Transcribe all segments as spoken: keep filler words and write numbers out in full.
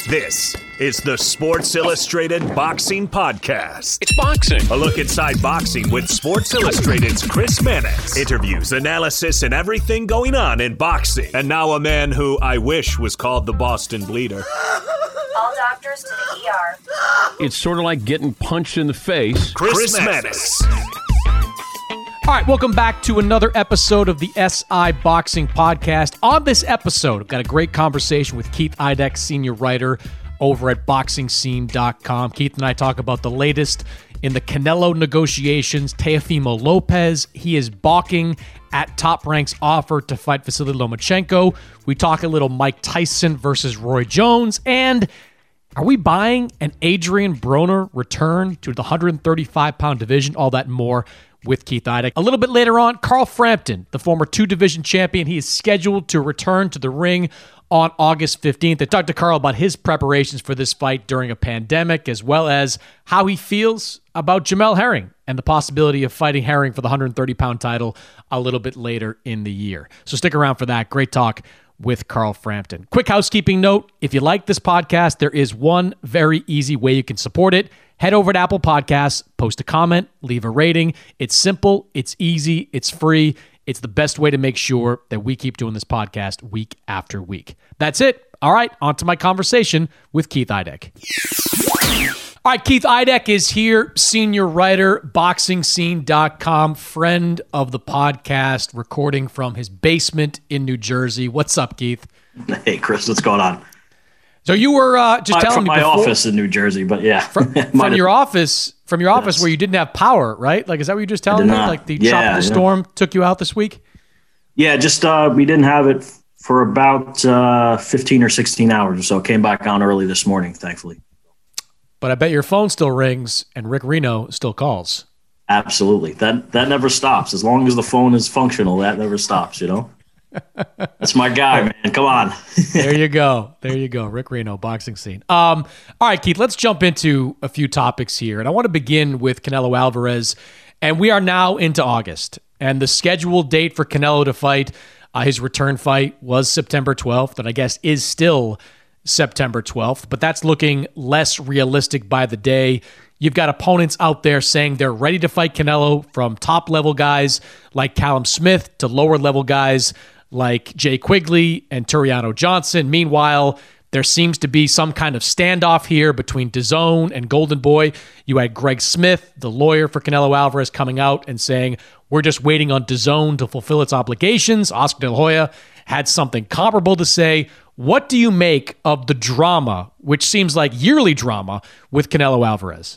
This is the Sports Illustrated Boxing Podcast. It's boxing. A look inside boxing with Sports Illustrated's Chris Mannix. Interviews, analysis, and everything going on in boxing. And now a man who I wish was called the Boston Bleeder. All doctors to the E R. It's sort of like getting punched in the face. Chris, Chris Mannix. All right, welcome back to another episode of the S I Boxing Podcast. On this episode, I've got a great conversation with Keith Idec, senior writer over at boxing scene dot com. Keith and I talk about the latest in the Canelo negotiations. Teofimo Lopez, he is balking at Top Rank's offer to fight Vasily Lomachenko. We talk a little Mike Tyson versus Roy Jones. And are we buying an Adrian Broner return to the one thirty-five pound division? All that and more with Keith Idec. A little bit later on, Carl Frampton, the former two-division champion, he is scheduled to return to the ring on August fifteenth. I talked to Carl about his preparations for this fight during a pandemic, as well as how he feels about Jamel Herring and the possibility of fighting Herring for the one thirty pound title a little bit later in the year. So stick around for that. Great talk with Carl Frampton. Quick housekeeping note, if you like this podcast, there is one very easy way you can support it. Head over to Apple Podcasts, post a comment, leave a rating. It's simple, it's easy, it's free. It's the best way to make sure that we keep doing this podcast week after week. That's it. All right, on to my conversation with Keith Idec. All right, Keith Idec is here, senior writer, boxing scene dot com, friend of the podcast, recording from his basement in New Jersey. What's up, Keith? Hey, Chris, what's going on? So you were uh, just uh, telling from me my before, office in New Jersey, but yeah, from, from your office, from your office yes. where you didn't have power, right? Like, is that what you were just telling me? Not. Like the yeah, tropical yeah. storm took you out this week? Yeah, just uh, we didn't have it for about uh, fifteen or sixteen hours or so. Came back on early this morning, thankfully. But I bet your phone still rings and Rick Reno still calls. Absolutely, that that never stops. As long as the phone is functional, that never stops. You know. That's my guy, man. Come on. There you go. There you go. Rick Reno, boxing scene. Um, all right, Keith, let's jump into a few topics here. And I want to begin with Canelo Alvarez. And we are now into August. And the scheduled date for Canelo to fight, uh, his return fight, was September twelfth. And I guess is still September twelfth. But that's looking less realistic by the day. You've got opponents out there saying they're ready to fight Canelo, from top-level guys like Callum Smith to lower-level guys like Jay Quigley and Turiano Johnson. Meanwhile, there seems to be some kind of standoff here between DAZN and Golden Boy. You had Greg Smith, the lawyer for Canelo Alvarez, coming out and saying, we're just waiting on DAZN to fulfill its obligations. Oscar De La Hoya had something comparable to say. What do you make of the drama, which seems like yearly drama, with Canelo Alvarez?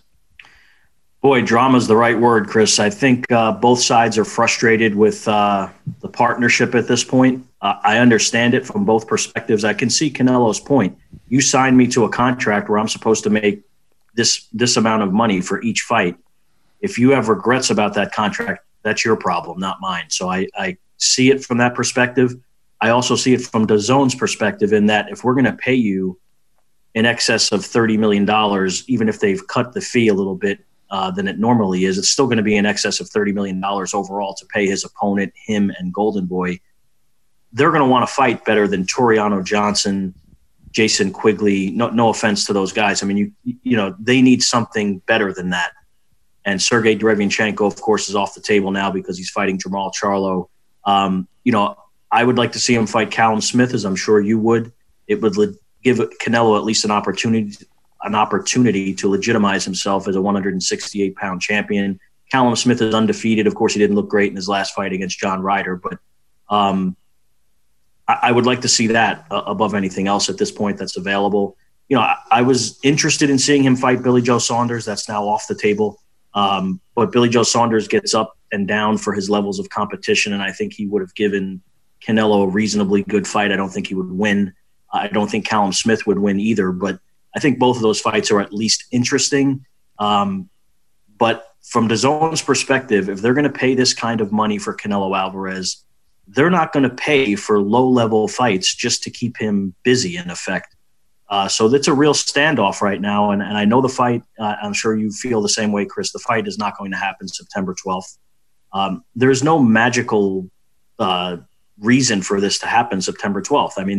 Boy, drama is the right word, Chris. I think uh, both sides are frustrated with uh, the partnership at this point. Uh, I understand it from both perspectives. I can see Canelo's point. You signed me to a contract where I'm supposed to make this this amount of money for each fight. If you have regrets about that contract, that's your problem, not mine. So I, I see it from that perspective. I also see it from DAZN's perspective, in that if we're going to pay you in excess of thirty million dollars, even if they've cut the fee a little bit, Uh, than it normally is, it's still going to be in excess of thirty million dollars overall to pay his opponent, him and Golden Boy. They're going to want to fight better than Turiano Johnson, Jason Quigley. No, no offense to those guys. I mean, you you know, they need something better than that. And Sergey Derevyanchenko, of course, is off the table now because he's fighting Jermall Charlo. Um, you know, I would like to see him fight Callum Smith, as I'm sure you would. It would le- give Canelo at least an opportunity to an opportunity to legitimize himself as a one sixty-eight pound champion. Callum Smith is undefeated. Of course, he didn't look great in his last fight against John Ryder, but um, I, I would like to see that uh, above anything else at this point that's available. You know, I, I was interested in seeing him fight Billy Joe Saunders. That's now off the table. Um, but Billy Joe Saunders gets up and down for his levels of competition, and I think he would have given Canelo a reasonably good fight. I don't think he would win. I don't think Callum Smith would win either, but I think both of those fights are at least interesting. Um, but from DAZN's perspective, if they're going to pay this kind of money for Canelo Alvarez, they're not going to pay for low-level fights just to keep him busy, in effect. Uh, so that's a real standoff right now. And, and I know the fight, uh, I'm sure you feel the same way, Chris. The fight is not going to happen September twelfth. Um, there's no magical uh, reason for this to happen September twelfth. I mean,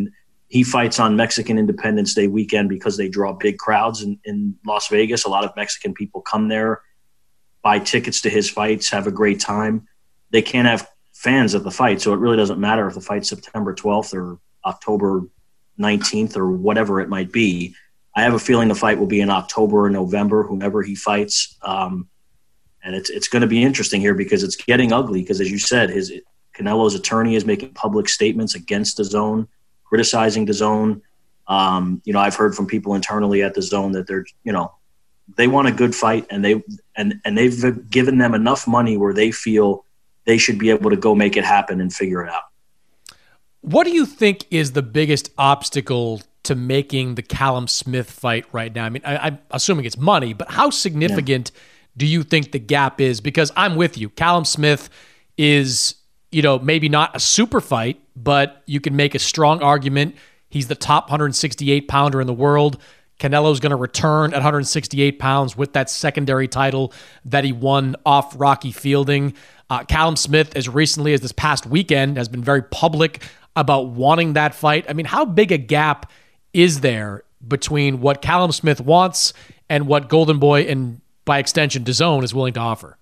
He fights on Mexican Independence Day weekend because they draw big crowds in, in Las Vegas. A lot of Mexican people come there, buy tickets to his fights, have a great time. They can't have fans at the fight, so it really doesn't matter if the fight's September twelfth or October nineteenth or whatever it might be. I have a feeling the fight will be in October or November, whomever he fights. Um, and it's it's going to be interesting here because it's getting ugly because, as you said, his Canelo's attorney is making public statements against DAZN, criticizing DAZN. Um, you know, I've heard from people internally at DAZN that they're, you know, they want a good fight, and they and and they've given them enough money where they feel they should be able to go make it happen and figure it out. What do you think is the biggest obstacle to making the Callum Smith fight right now? I mean, I, I'm assuming it's money, but how significant yeah. do you think the gap is? Because I'm with you. Callum Smith is, you know, maybe not a super fight, but you can make a strong argument. He's the top one sixty-eight pounder in the world. Canelo's going to return at one sixty-eight pounds with that secondary title that he won off Rocky Fielding. Uh, Callum Smith, as recently as this past weekend, has been very public about wanting that fight. I mean, how big a gap is there between what Callum Smith wants and what Golden Boy and, by extension, DAZN is willing to offer?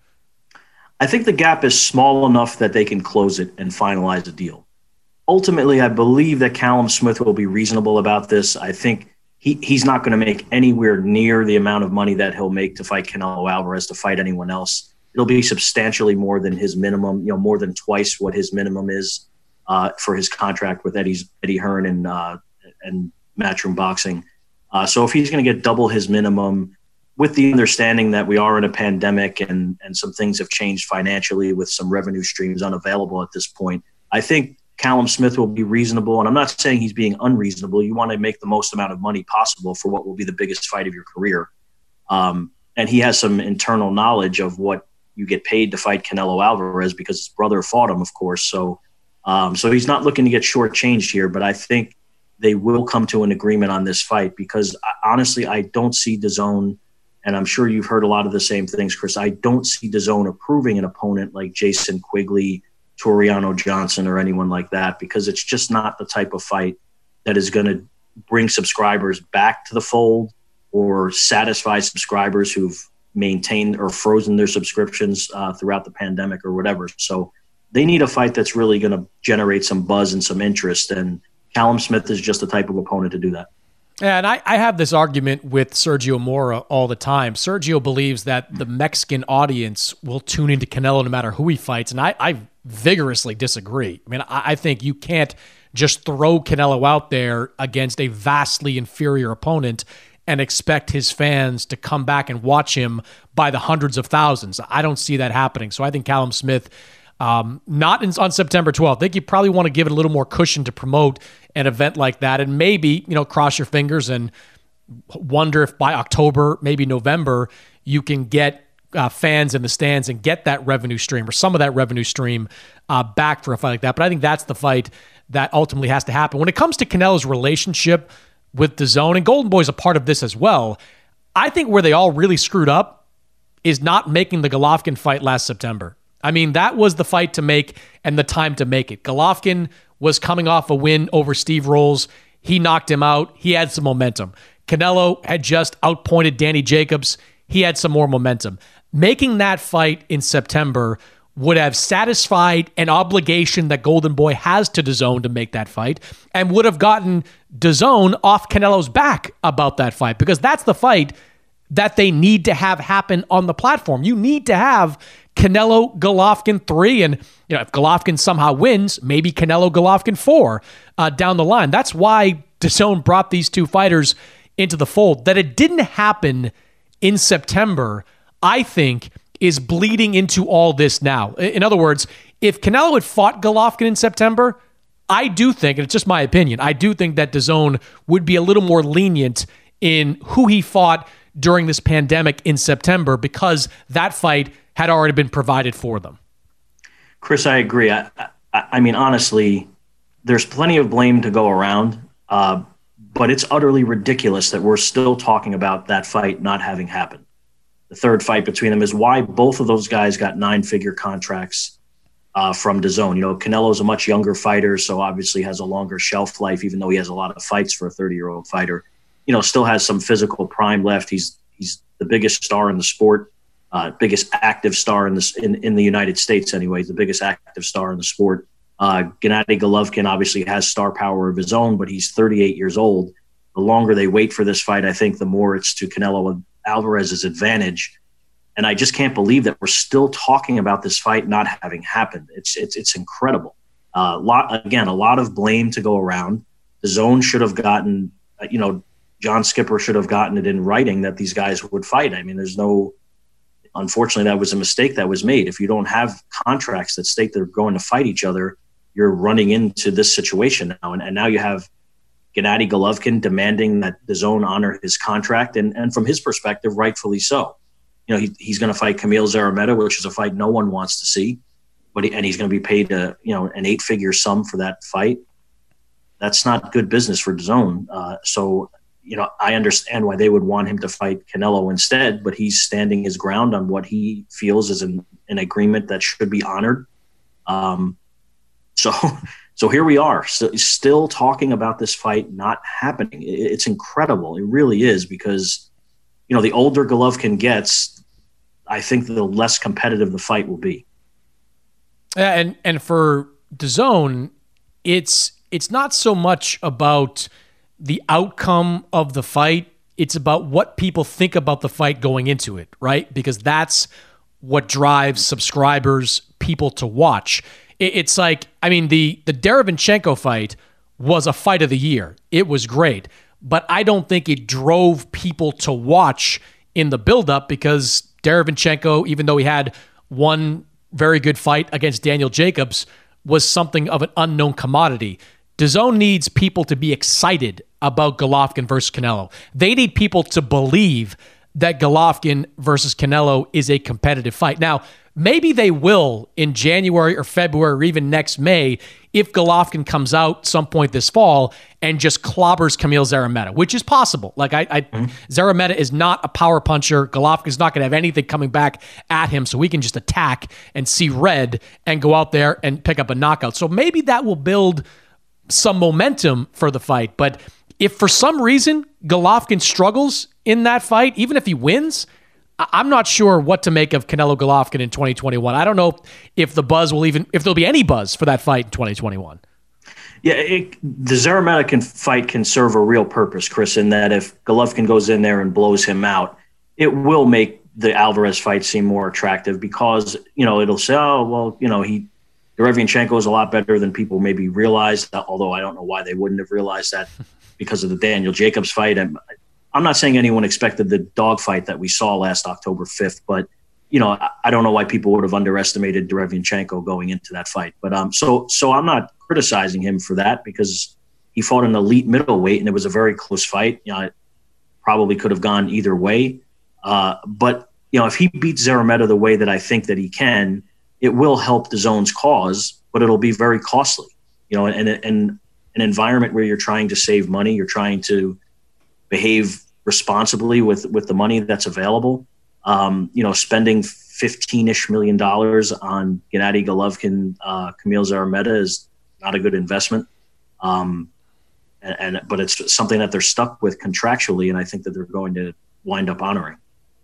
I think the gap is small enough that they can close it and finalize a deal. Ultimately, I believe that Callum Smith will be reasonable about this. I think he, he's not going to make anywhere near the amount of money that he'll make to fight Canelo Alvarez, to fight anyone else. It'll be substantially more than his minimum, you know, more than twice what his minimum is uh, for his contract with Eddie's, Eddie Hearn and, uh, and Matchroom Boxing. Uh, so if he's going to get double his minimum, with the understanding that we are in a pandemic and, and some things have changed financially with some revenue streams unavailable at this point, I think Callum Smith will be reasonable. And I'm not saying he's being unreasonable. You want to make the most amount of money possible for what will be the biggest fight of your career. Um, and he has some internal knowledge of what you get paid to fight Canelo Alvarez because his brother fought him, of course. So, um, so he's not looking to get shortchanged here, but I think they will come to an agreement on this fight because honestly, I don't see DAZN, and I'm sure you've heard a lot of the same things, Chris. I don't see DAZN approving an opponent like Jason Quigley, Toriano Johnson, or anyone like that, because it's just not the type of fight that is going to bring subscribers back to the fold or satisfy subscribers who've maintained or frozen their subscriptions uh, throughout the pandemic or whatever. So they need a fight that's really going to generate some buzz and some interest, and Callum Smith is just the type of opponent to do that. And I, I have this argument with Sergio Mora all the time. Sergio believes that the Mexican audience will tune into Canelo no matter who he fights, and I, I vigorously disagree. I mean, I, I think you can't just throw Canelo out there against a vastly inferior opponent and expect his fans to come back and watch him by the hundreds of thousands. I don't see that happening. So I think Callum Smith, um, not in, on September twelfth. I think you probably want to give it a little more cushion to promote an event like that, and maybe, you know, cross your fingers and wonder if by October, maybe November, you can get uh, fans in the stands and get that revenue stream or some of that revenue stream uh, back for a fight like that. But I think that's the fight that ultimately has to happen. When it comes to Canelo's relationship with DAZN, and Golden Boy's a part of this as well, I think where they all really screwed up is not making the Golovkin fight last September. I mean, that was the fight to make and the time to make it. Golovkin was coming off a win over Steve Rolls. He knocked him out. He had some momentum. Canelo had just outpointed Danny Jacobs. He had some more momentum. Making that fight in September would have satisfied an obligation that Golden Boy has to DAZN to make that fight, and would have gotten DAZN off Canelo's back about that fight, because that's the fight that they need to have happen on the platform. You need to have Canelo Golovkin three, and you know, if Golovkin somehow wins, maybe Canelo Golovkin four uh, down the line. That's why DAZN brought these two fighters into the fold. That it didn't happen in September, I think, is bleeding into all this now. In other words, if Canelo had fought Golovkin in September, I do think, and it's just my opinion, I do think that DAZN would be a little more lenient in who he fought during this pandemic in September, because that fight had already been provided for them. Chris, I agree. I, I, I mean, honestly, there's plenty of blame to go around, uh, but it's utterly ridiculous that we're still talking about that fight not having happened. The third fight between them is why both of those guys got nine-figure contracts. uh, from DAZN. You know, Canelo's a much younger fighter, so obviously has a longer shelf life, even though he has a lot of fights for a thirty-year-old fighter. You know, still has some physical prime left. He's he's the biggest star in the sport, uh, biggest active star in this in, in the United States anyway, the biggest active star in the sport. Uh, Gennady Golovkin obviously has star power of his own, but he's thirty-eight years old. The longer they wait for this fight, I think the more it's to Canelo Alvarez's advantage. And I just can't believe that we're still talking about this fight not having happened. It's it's it's incredible. Uh, lot again, a lot of blame to go around. DAZN should have gotten, uh, you know, John Skipper should have gotten it in writing that these guys would fight. I mean, there's no. Unfortunately, that was a mistake that was made. If you don't have contracts that state they're going to fight each other, you're running into this situation now. And, and now you have Gennady Golovkin demanding that DAZN honor his contract, and, and from his perspective, rightfully so. You know, he, he's going to fight Kamil Szeremeta, which is a fight no one wants to see, but he, and he's going to be paid a you know an eight-figure sum for that fight. That's not good business for DAZN. Uh, so, you know, I understand why they would want him to fight Canelo instead, but he's standing his ground on what he feels is an, an agreement that should be honored. Um, so. So here we are, so still talking about this fight not happening. It's incredible. It really is, because, you know, the older Golovkin gets, I think the less competitive the fight will be. And and for DAZN, it's it's not so much about the outcome of the fight. It's about what people think about the fight going into it, right? Because that's what drives subscribers, people to watch. It's like, I mean, the, the Derevyanchenko fight was a fight of the year. It was great. But I don't think it drove people to watch in the buildup, because Derevyanchenko, even though he had one very good fight against Daniel Jacobs, was something of an unknown commodity. DAZN needs people to be excited about Golovkin versus Canelo. They need people to believe that Golovkin versus Canelo is a competitive fight. Now, maybe they will in January or February or even next May if Golovkin comes out some point this fall and just clobbers Kamil Szeremeta, which is possible. Like, I, I mm-hmm. Szeremeta is not a power puncher. Golovkin's not going to have anything coming back at him, so we can just attack and see red and go out there and pick up a knockout. So maybe that will build some momentum for the fight. But if for some reason Golovkin struggles in that fight, even if he wins, I'm not sure what to make of Canelo Golovkin in twenty twenty-one. I don't know if the buzz will even, if there'll be any buzz for that fight in twenty twenty-one. Yeah, it, the Szeremeta can fight can serve a real purpose, Chris, in that if Golovkin goes in there and blows him out, it will make the Alvarez fight seem more attractive, because, you know, it'll say, oh, well, you know, he, Derevyanchenko is a lot better than people maybe realize, although I don't know why they wouldn't have realized that because of the Daniel Jacobs fight. And I'm not saying anyone expected the dogfight that we saw last October fifth, but, you know, I don't know why people would have underestimated Derevyanchenko going into that fight. But um, so so I'm not criticizing him for that, because he fought an elite middleweight and it was a very close fight. You know, it probably could have gone either way. Uh, but, you know, if he beats Szeremeta the way that I think that he can, it will help DAZN's cause, but it'll be very costly. You know, and in an environment where you're trying to save money, you're trying to behave responsibly with, with the money that's available. Um, you know, spending fifteen-ish million dollars on Gennady Golovkin, uh, Kamil Szeremeta is not a good investment. Um, and, and but it's something that they're stuck with contractually, and I think that they're going to wind up honoring.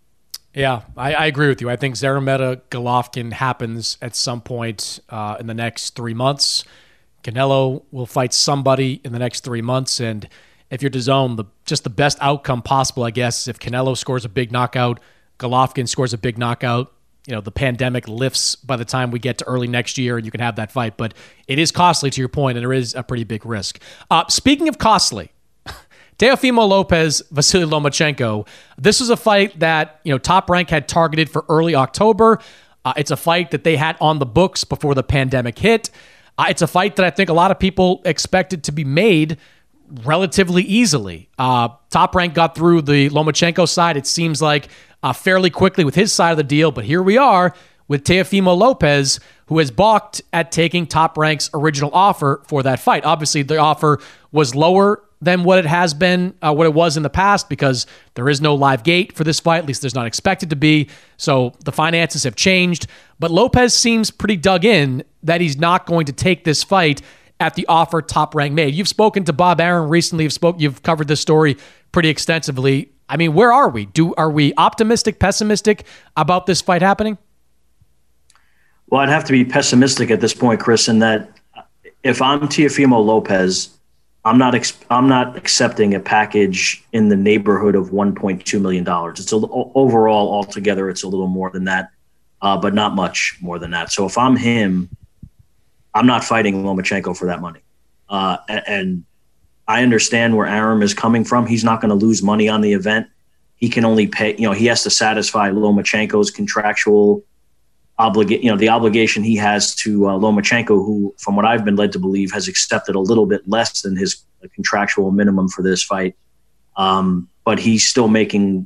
Yeah, I, I agree with you. I think Szeremeta Golovkin happens at some point uh, in the next three months. Canelo will fight somebody in the next three months, and if you're DAZN, the just the best outcome possible, I guess, if Canelo scores a big knockout, Golovkin scores a big knockout, you know, the pandemic lifts by the time we get to early next year and you can have that fight. But it is costly, to your point, and there is a pretty big risk. Uh, speaking of costly, Teofimo Lopez, Vasily Lomachenko, this was a fight that, you know, Top Rank had targeted for early October. Uh, it's a fight that they had on the books before the pandemic hit. Uh, it's a fight that I think a lot of people expected to be made relatively easily. Uh, Top Rank got through the Lomachenko side, it seems like, uh, fairly quickly with his side of the deal. But here we are with Teofimo Lopez, who has balked at taking Top Rank's original offer for that fight. Obviously, the offer was lower than what it has been, uh, what it was in the past, because there is no live gate for this fight. At least there's not expected to be. So the finances have changed. But Lopez seems pretty dug in that he's not going to take this fight at the offer Top Rank made. You've spoken to Bob Arum recently. You've spoke. You've covered this story pretty extensively. I mean, where are we? Do are we optimistic, pessimistic about this fight happening? Well, I'd have to be pessimistic at this point, Chris, in that if I'm Teofimo Lopez, I'm not ex- I'm not accepting a package in the neighborhood of one point two million dollars. It's a, overall, altogether, it's a little more than that, uh, but not much more than that. So if I'm him, I'm not fighting Lomachenko for that money. Uh, and I understand where Arum is coming from. He's not going to lose money on the event. He can only pay, you know, he has to satisfy Lomachenko's contractual obligation, you know, the obligation he has to uh, Lomachenko, who, from what I've been led to believe, has accepted a little bit less than his contractual minimum for this fight. Um, but he's still making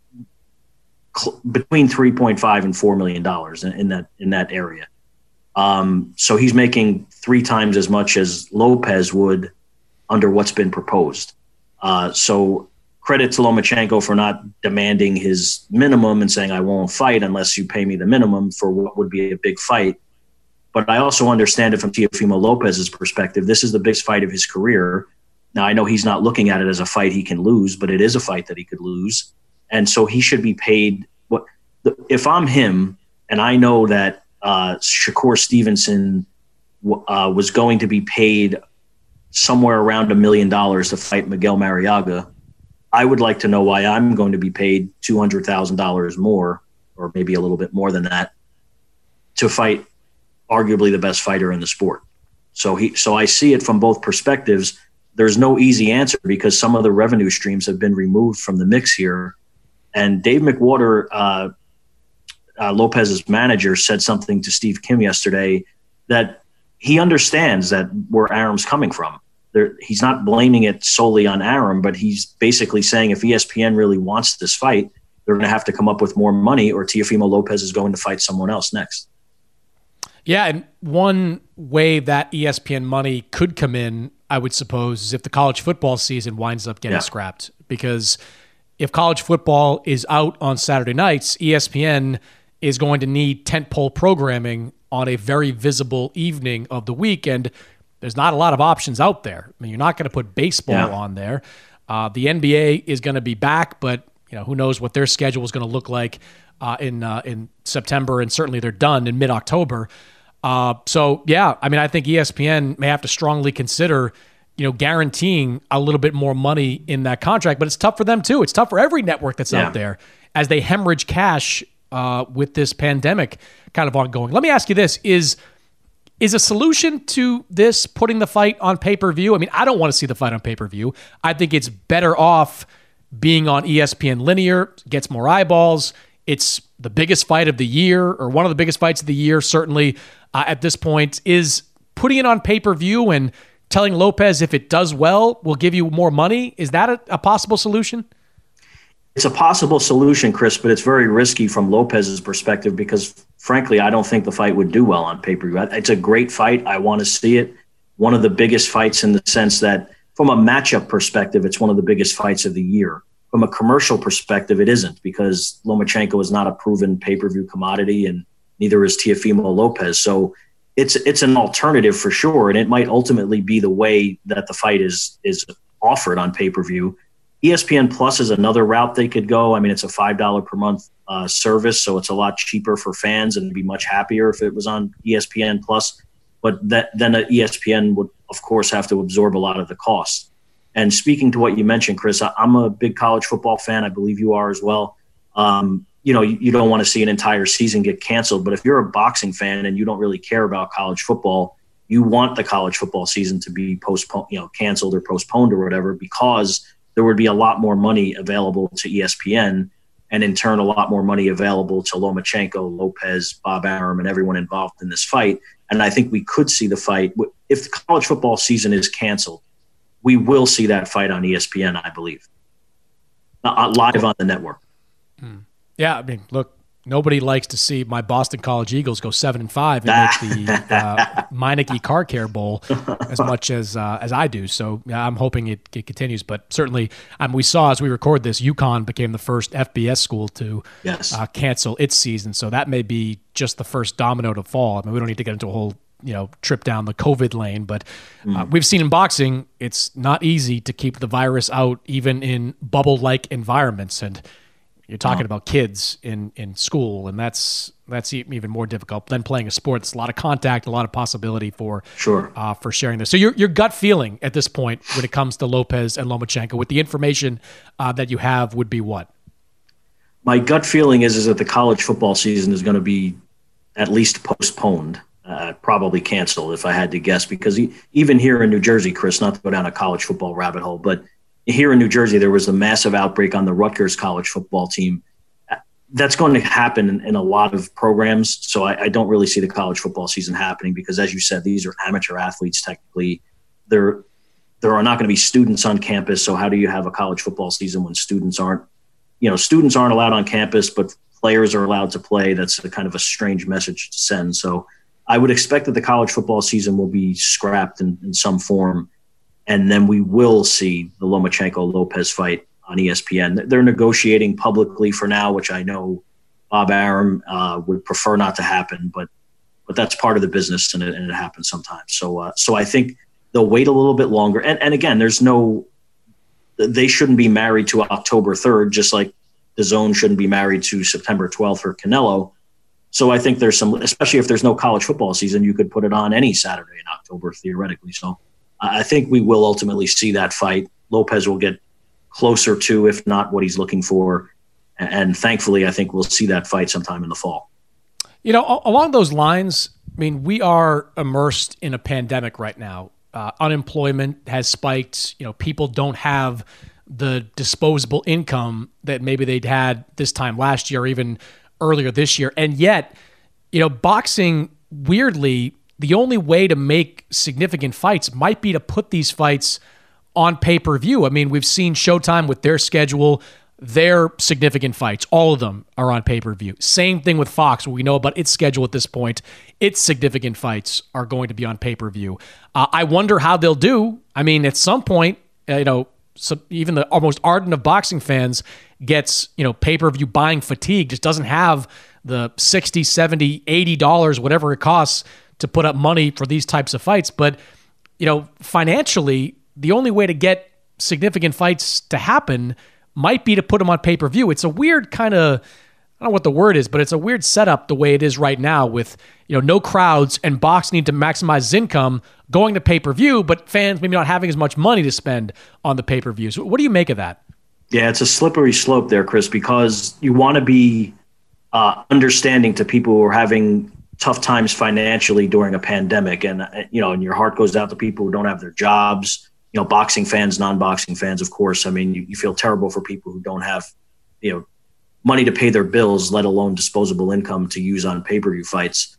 cl- between three point five and four million dollars in, in that, in that area. Um, so he's making three times as much as Lopez would under what's been proposed. Uh, so credit to Lomachenko for not demanding his minimum and saying, I won't fight unless you pay me the minimum for what would be a big fight. But I also understand it from Teofimo Lopez's perspective. This is the biggest fight of his career. Now, I know he's not looking at it as a fight he can lose, but it is a fight that he could lose. And so he should be paid. What if I'm him and I know that Uh, Shakur Stevenson uh, was going to be paid somewhere around a million dollars to fight Miguel Mariaga, I would like to know why I'm going to be paid two hundred thousand dollars more, or maybe a little bit more than that, to fight arguably the best fighter in the sport. So he, so I see it from both perspectives. There's no easy answer because some of the revenue streams have been removed from the mix here. And Dave McWhorter, uh, Uh, Lopez's manager, said something to Steve Kim yesterday that he understands that where Arum's coming from. There, he's not blaming it solely on Arum, but he's basically saying if E S P N really wants this fight, they're going to have to come up with more money or Teofimo Lopez is going to fight someone else next. Yeah, and one way that E S P N money could come in, I would suppose, is if the college football season winds up getting yeah. scrapped. Because if college football is out on Saturday nights, E S P N is going to need tentpole programming on a very visible evening of the week, and there's not a lot of options out there. I mean, you're not going to put baseball yeah. on there. Uh, the N B A is going to be back, but you know who knows what their schedule is going to look like uh, in uh, in September, and certainly they're done in mid-October. Uh, so yeah, I mean, I think E S P N may have to strongly consider, you know, guaranteeing a little bit more money in that contract, but it's tough for them too. It's tough for every network that's yeah. out there as they hemorrhage cash Uh, with this pandemic kind of ongoing. Let me ask you this. Is is a solution to this putting the fight on pay-per-view? I mean, I don't want to see the fight on pay-per-view. I think it's better off being on E S P N Linear, gets more eyeballs. It's the biggest fight of the year, or one of the biggest fights of the year, certainly uh, at this point. Is putting it on pay-per-view and telling Lopez if it does well, we'll give you more money. Is that a, a possible solution? It's a possible solution, Chris, but it's very risky from Lopez's perspective because, frankly, I don't think the fight would do well on pay-per-view. It's a great fight. I want to see it. One of the biggest fights in the sense that, from a matchup perspective, it's one of the biggest fights of the year. From a commercial perspective, it isn't because Lomachenko is not a proven pay-per-view commodity, and neither is Teofimo Lopez. So it's it's an alternative for sure, and it might ultimately be the way that the fight is is offered on pay-per-view. E S P N Plus is another route they could go. I mean, it's a five dollars per month uh, service, so it's a lot cheaper for fans and be much happier if it was on E S P N Plus. But that, then E S P N would, of course, have to absorb a lot of the costs. And speaking to what you mentioned, Chris, I, I'm a big college football fan. I believe you are as well. Um, you know, you, you don't want to see an entire season get canceled. But if you're a boxing fan and you don't really care about college football, you want the college football season to be postponed, you know, canceled or postponed or whatever, because there would be a lot more money available to E S P N, and in turn, a lot more money available to Lomachenko, Lopez, Bob Arum, and everyone involved in this fight. And I think we could see the fight. If the college football season is canceled, we will see that fight on E S P N, I believe, uh, live on the network. Hmm. Yeah, I mean, look, nobody likes to see my Boston College Eagles go seven and five and make the uh, Meineke Car Care Bowl as much as uh, as I do. So yeah, I'm hoping it, it continues. But certainly, um, we saw as we record this, UConn became the first F B S school to yes. uh, cancel its season. So that may be just the first domino to fall. I mean, we don't need to get into a whole you know, trip down the COVID lane. But uh, we've seen in boxing, it's not easy to keep the virus out, even in bubble-like environments. And you're talking about kids in, in school, and that's that's even more difficult than playing a sport. There's a lot of contact, a lot of possibility for sure uh, for sharing this. So your your gut feeling at this point when it comes to Lopez and Lomachenko, with the information uh, that you have, would be what? My gut feeling is is that the college football season is going to be at least postponed, uh, probably canceled if I had to guess, because he, even here in New Jersey, Chris, not to go down a college football rabbit hole, but here in New Jersey, there was a massive outbreak on the Rutgers college football team. That's going to happen in, in a lot of programs. So I, I don't really see the college football season happening because, as you said, these are amateur athletes. Technically, there there are not going to be students on campus. So how do you have a college football season when students aren't, you know, students aren't allowed on campus, but players are allowed to play? That's a kind of a strange message to send. So I would expect that the college football season will be scrapped in, in some form. And then we will see the Lomachenko-Lopez fight on E S P N. They're negotiating publicly for now, which I know Bob Arum uh, would prefer not to happen, but but that's part of the business, and it, and it happens sometimes. So uh, so I think they'll wait a little bit longer. And, and again, there's no – they shouldn't be married to October third, just like the Zone shouldn't be married to September twelfth for Canelo. So I think there's some – especially if there's no college football season, you could put it on any Saturday in October theoretically. So I think we will ultimately see that fight. Lopez will get closer to, if not what he's looking for. And thankfully, I think we'll see that fight sometime in the fall. You know, along those lines, I mean, we are immersed in a pandemic right now. Uh, unemployment has spiked. You know, people don't have the disposable income that maybe they'd had this time last year or even earlier this year. And yet, you know, boxing, weirdly, the only way to make significant fights might be to put these fights on pay-per-view. I mean, we've seen Showtime with their schedule, their significant fights, all of them are on pay-per-view. Same thing with Fox, what we know about its schedule at this point. Its significant fights are going to be on pay-per-view. Uh, I wonder how they'll do. I mean, at some point, uh, you know, so even the almost ardent of boxing fans gets, you know, pay-per-view buying fatigue, just doesn't have the sixty, seventy, eighty dollars, whatever it costs to put up money for these types of fights. But, you know, financially, the only way to get significant fights to happen might be to put them on pay-per-view. It's a weird kind of, I don't know what the word is, but it's a weird setup the way it is right now with, you know, no crowds and box need to maximize its income going to pay-per-view, but fans maybe not having as much money to spend on the pay-per-views. What do you make of that? Yeah, it's a slippery slope there, Chris, because you want to be uh, understanding to people who are having tough times financially during a pandemic. And, you know, and your heart goes out to people who don't have their jobs, you know, boxing fans, non-boxing fans, of course. I mean, you, you feel terrible for people who don't have, you know, money to pay their bills, let alone disposable income to use on pay-per-view fights.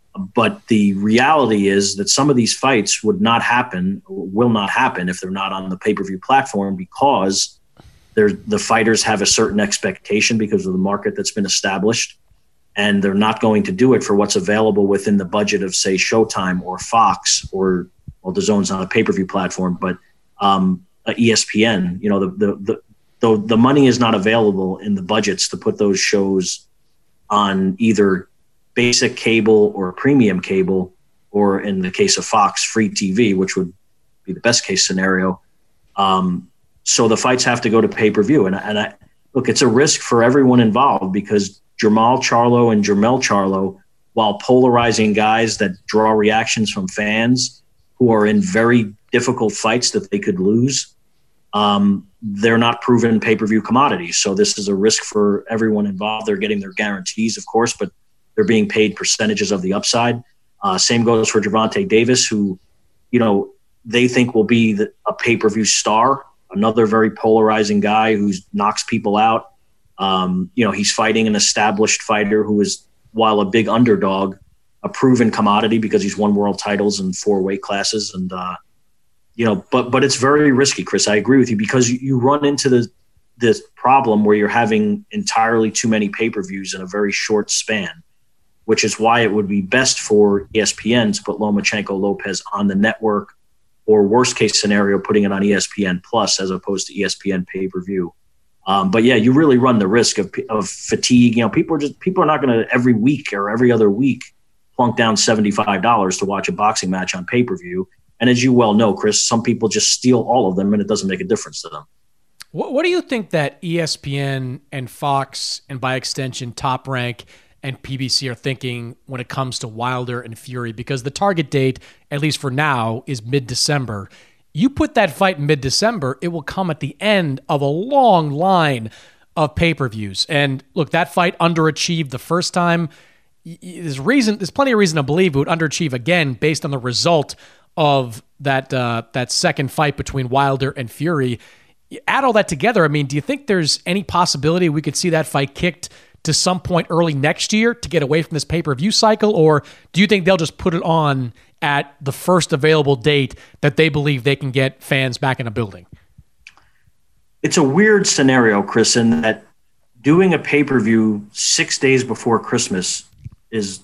But the reality is that some of these fights would not happen, will not happen if they're not on the pay-per-view platform, because they're, the fighters have a certain expectation because of the market that's been established. And they're not going to do it for what's available within the budget of, say, Showtime or Fox, or, well, the Zone's on a pay-per-view platform, but um, E S P N. You know, the, the the the the money is not available in the budgets to put those shows on either basic cable or premium cable, or in the case of Fox, free T V, which would be the best case scenario. Um, so the fights have to go to pay-per-view, and and I look, it's a risk for everyone involved, because Jermall Charlo and Jermell Charlo, while polarizing guys that draw reactions from fans who are in very difficult fights that they could lose, um, they're not proven pay-per-view commodities. So this is a risk for everyone involved. They're getting their guarantees, of course, but they're being paid percentages of the upside. Uh, same goes for Gervonta Davis, who, you know, they think will be the, a pay-per-view star, another very polarizing guy who knocks people out. Um, you know, he's fighting an established fighter who is, while a big underdog, a proven commodity because he's won world titles in four weight classes. And, uh, you know, but but it's very risky, Chris. I agree with you, because you, you run into the this problem where you're having entirely too many pay-per-views in a very short span, which is why it would be best for E S P N to put Lomachenko Lopez on the network, or worst case scenario, putting it on E S P N Plus as opposed to E S P N pay-per-view. Um, but yeah, you really run the risk of, of fatigue. You know, people are just people are not going to every week or every other week plunk down seventy-five dollars to watch a boxing match on pay-per-view. And as you well know, Chris, some people just steal all of them and it doesn't make a difference to them. What, what do you think that E S P N and Fox, and by extension Top Rank and P B C, are thinking when it comes to Wilder and Fury? Because the target date, at least for now, is mid-December. You put that fight in mid-December, it will come at the end of a long line of pay-per-views. And look, that fight underachieved the first time. There's reason, there's plenty of reason to believe it would underachieve again based on the result of that uh, that second fight between Wilder and Fury. Add all that together, I mean, do you think there's any possibility we could see that fight kicked to some point early next year to get away from this pay-per-view cycle? Or do you think they'll just put it on at the first available date that they believe they can get fans back in a building? It's a weird scenario, Chris, in that doing a pay-per-view six days before Christmas is,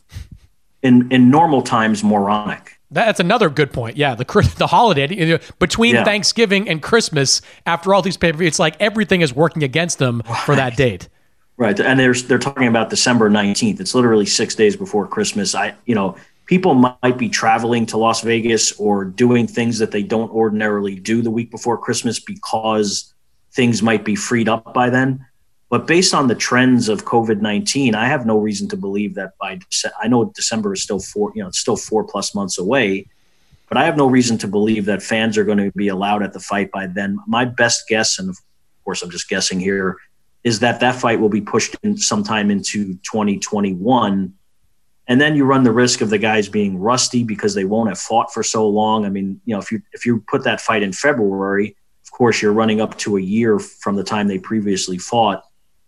in, in normal times, moronic. That's another good point. Yeah, the the holiday between yeah. Thanksgiving and Christmas, after all these pay-per-views, it's like everything is working against them right. for that date. Right, and they're they're talking about December nineteenth. It's literally six days before Christmas. I, you know, people might be traveling to Las Vegas or doing things that they don't ordinarily do the week before Christmas because things might be freed up by then. But based on the trends of COVID nineteen, I have no reason to believe that by Dece- I know December is still four, you know, it's still four plus months away, but I have no reason to believe that fans are going to be allowed at the fight by then. My best guess, and of course I'm just guessing here, is that that fight will be pushed in sometime into twenty twenty-one. And then you run the risk of the guys being rusty because they won't have fought for so long. I mean, you know, if you if you put that fight in February, of course you're running up to a year from the time they previously fought.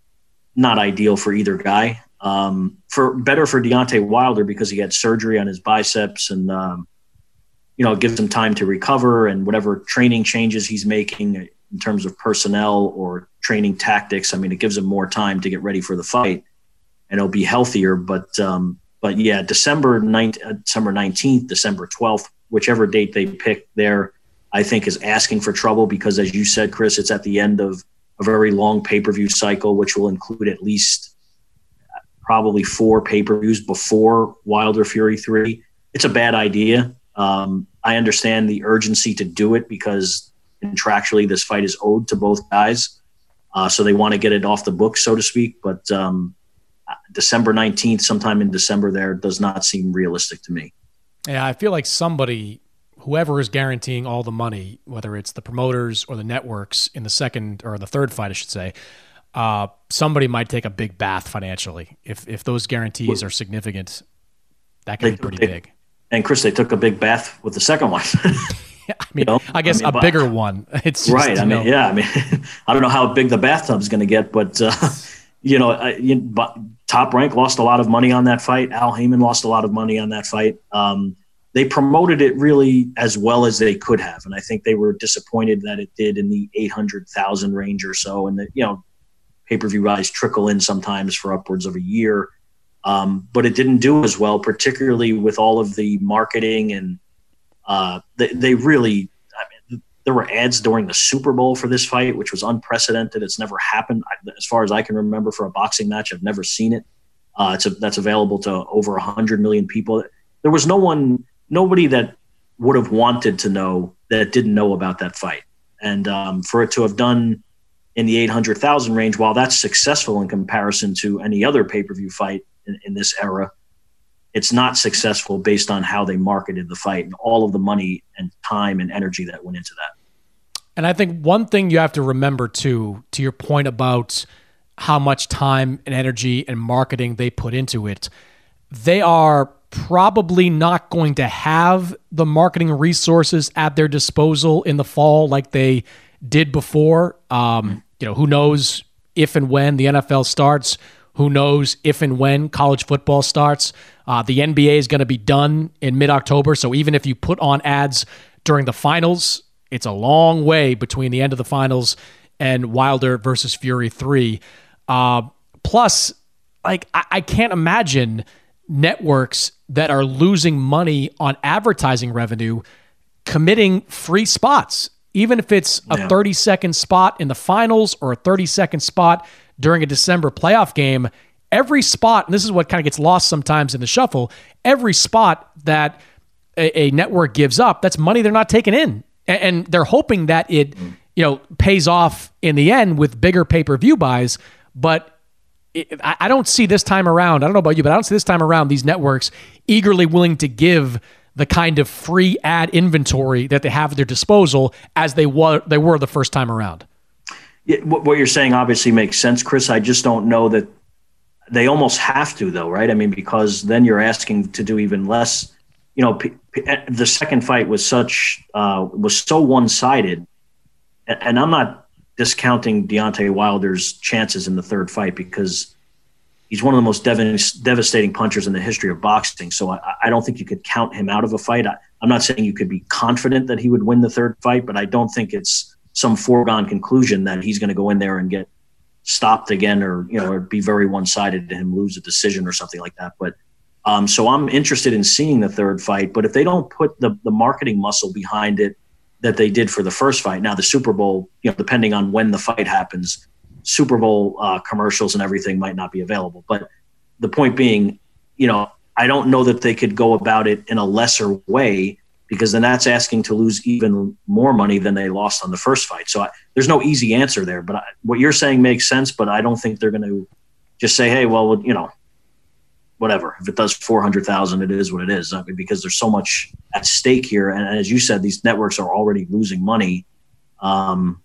Not ideal for either guy. Um, for better for Deontay Wilder because he had surgery on his biceps, and um, you know, it gives him time to recover, and whatever training changes he's making in terms of personnel or training tactics. I mean, it gives him more time to get ready for the fight, and he'll be healthier. But um, but yeah, December ninth, uh, December nineteenth, December twelfth, whichever date they pick there, I think is asking for trouble because, as you said, Chris, it's at the end of a very long pay-per-view cycle, which will include at least probably four pay-per-views before Wilder Fury three. It's a bad idea. Um, I understand the urgency to do it because contractually this fight is owed to both guys. Uh, so they want to get it off the books, so to speak. But um, December nineteenth, sometime in December there, does not seem realistic to me. Yeah, I feel like somebody – whoever is guaranteeing all the money, whether it's the promoters or the networks in the second or the third fight, I should say, uh, somebody might take a big bath financially. If if those guarantees are significant, that can they, be pretty they, big. And Chris, they took a big bath with the second one. yeah, I mean, you know? I guess I mean, a bigger one. It's just, right. I mean, know. yeah. I mean, I don't know how big the bathtub's going to get, but uh, you know, I, you, but Top Rank lost a lot of money on that fight. Al Heyman lost a lot of money on that fight. Um, They promoted it really as well as they could have, and I think they were disappointed that it did in the eight hundred thousand range or so. And that, you know, pay-per-view guys trickle in sometimes for upwards of a year, um, but it didn't do as well, particularly with all of the marketing and uh, they, they really. I mean, there were ads during the Super Bowl for this fight, which was unprecedented. It's never happened, as far as I can remember, for a boxing match. I've never seen it. Uh, it's a, that's available to over a hundred million people. There was no one. Nobody that would have wanted to know that didn't know about that fight. And um, for it to have done in the eight hundred thousand range, while that's successful in comparison to any other pay-per-view fight in, in this era, it's not successful based on how they marketed the fight and all of the money and time and energy that went into that. And I think one thing you have to remember, too, to your point about how much time and energy and marketing they put into it, they are probably not going to have the marketing resources at their disposal in the fall like they did before. Um, you know, who knows if and when the N F L starts? Who knows if and when college football starts? Uh, the N B A is going to be done in mid-October, so even if you put on ads during the finals, it's a long way between the end of the finals and Wilder versus Fury three. Uh, plus, like I, I can't imagine networks that are losing money on advertising revenue committing free spots, even if it's a thirty-second spot in the finals or a thirty-second spot during a December playoff game. every spot, and this is what kind of gets lost sometimes in the shuffle, every spot that a, a network gives up, that's money they're not taking in. And, and they're hoping that it, you know, pays off in the end with bigger pay-per-view buys. But it, I, I don't see this time around, I don't know about you, but I don't see this time around these networks eagerly willing to give the kind of free ad inventory that they have at their disposal as they were they were the first time around. Yeah, what you're saying obviously makes sense, Chris. I just don't know that they almost have to, though, right? I mean, because then you're asking to do even less. You know, p- p- the second fight was such uh, was so one-sided, and I'm not discounting Deontay Wilder's chances in the third fight because he's one of the most dev- devastating punchers in the history of boxing. So I, I don't think you could count him out of a fight. I, I'm not saying you could be confident that he would win the third fight, but I don't think it's some foregone conclusion that he's going to go in there and get stopped again, or, you know, or be very one-sided to him lose a decision or something like that. But um, so I'm interested in seeing the third fight, but if they don't put the, the marketing muscle behind it that they did for the first fight, now the Super Bowl, you know, depending on when the fight happens, Super Bowl uh, commercials and everything might not be available. But the point being, you know, I don't know that they could go about it in a lesser way, because then that's asking to lose even more money than they lost on the first fight. So I, there's no easy answer there. But I, what you're saying makes sense, but I don't think they're going to just say, hey, well, you know, whatever. If it does four hundred thousand, it is what it is. I mean, because there's so much at stake here. And as you said, these networks are already losing money. Um,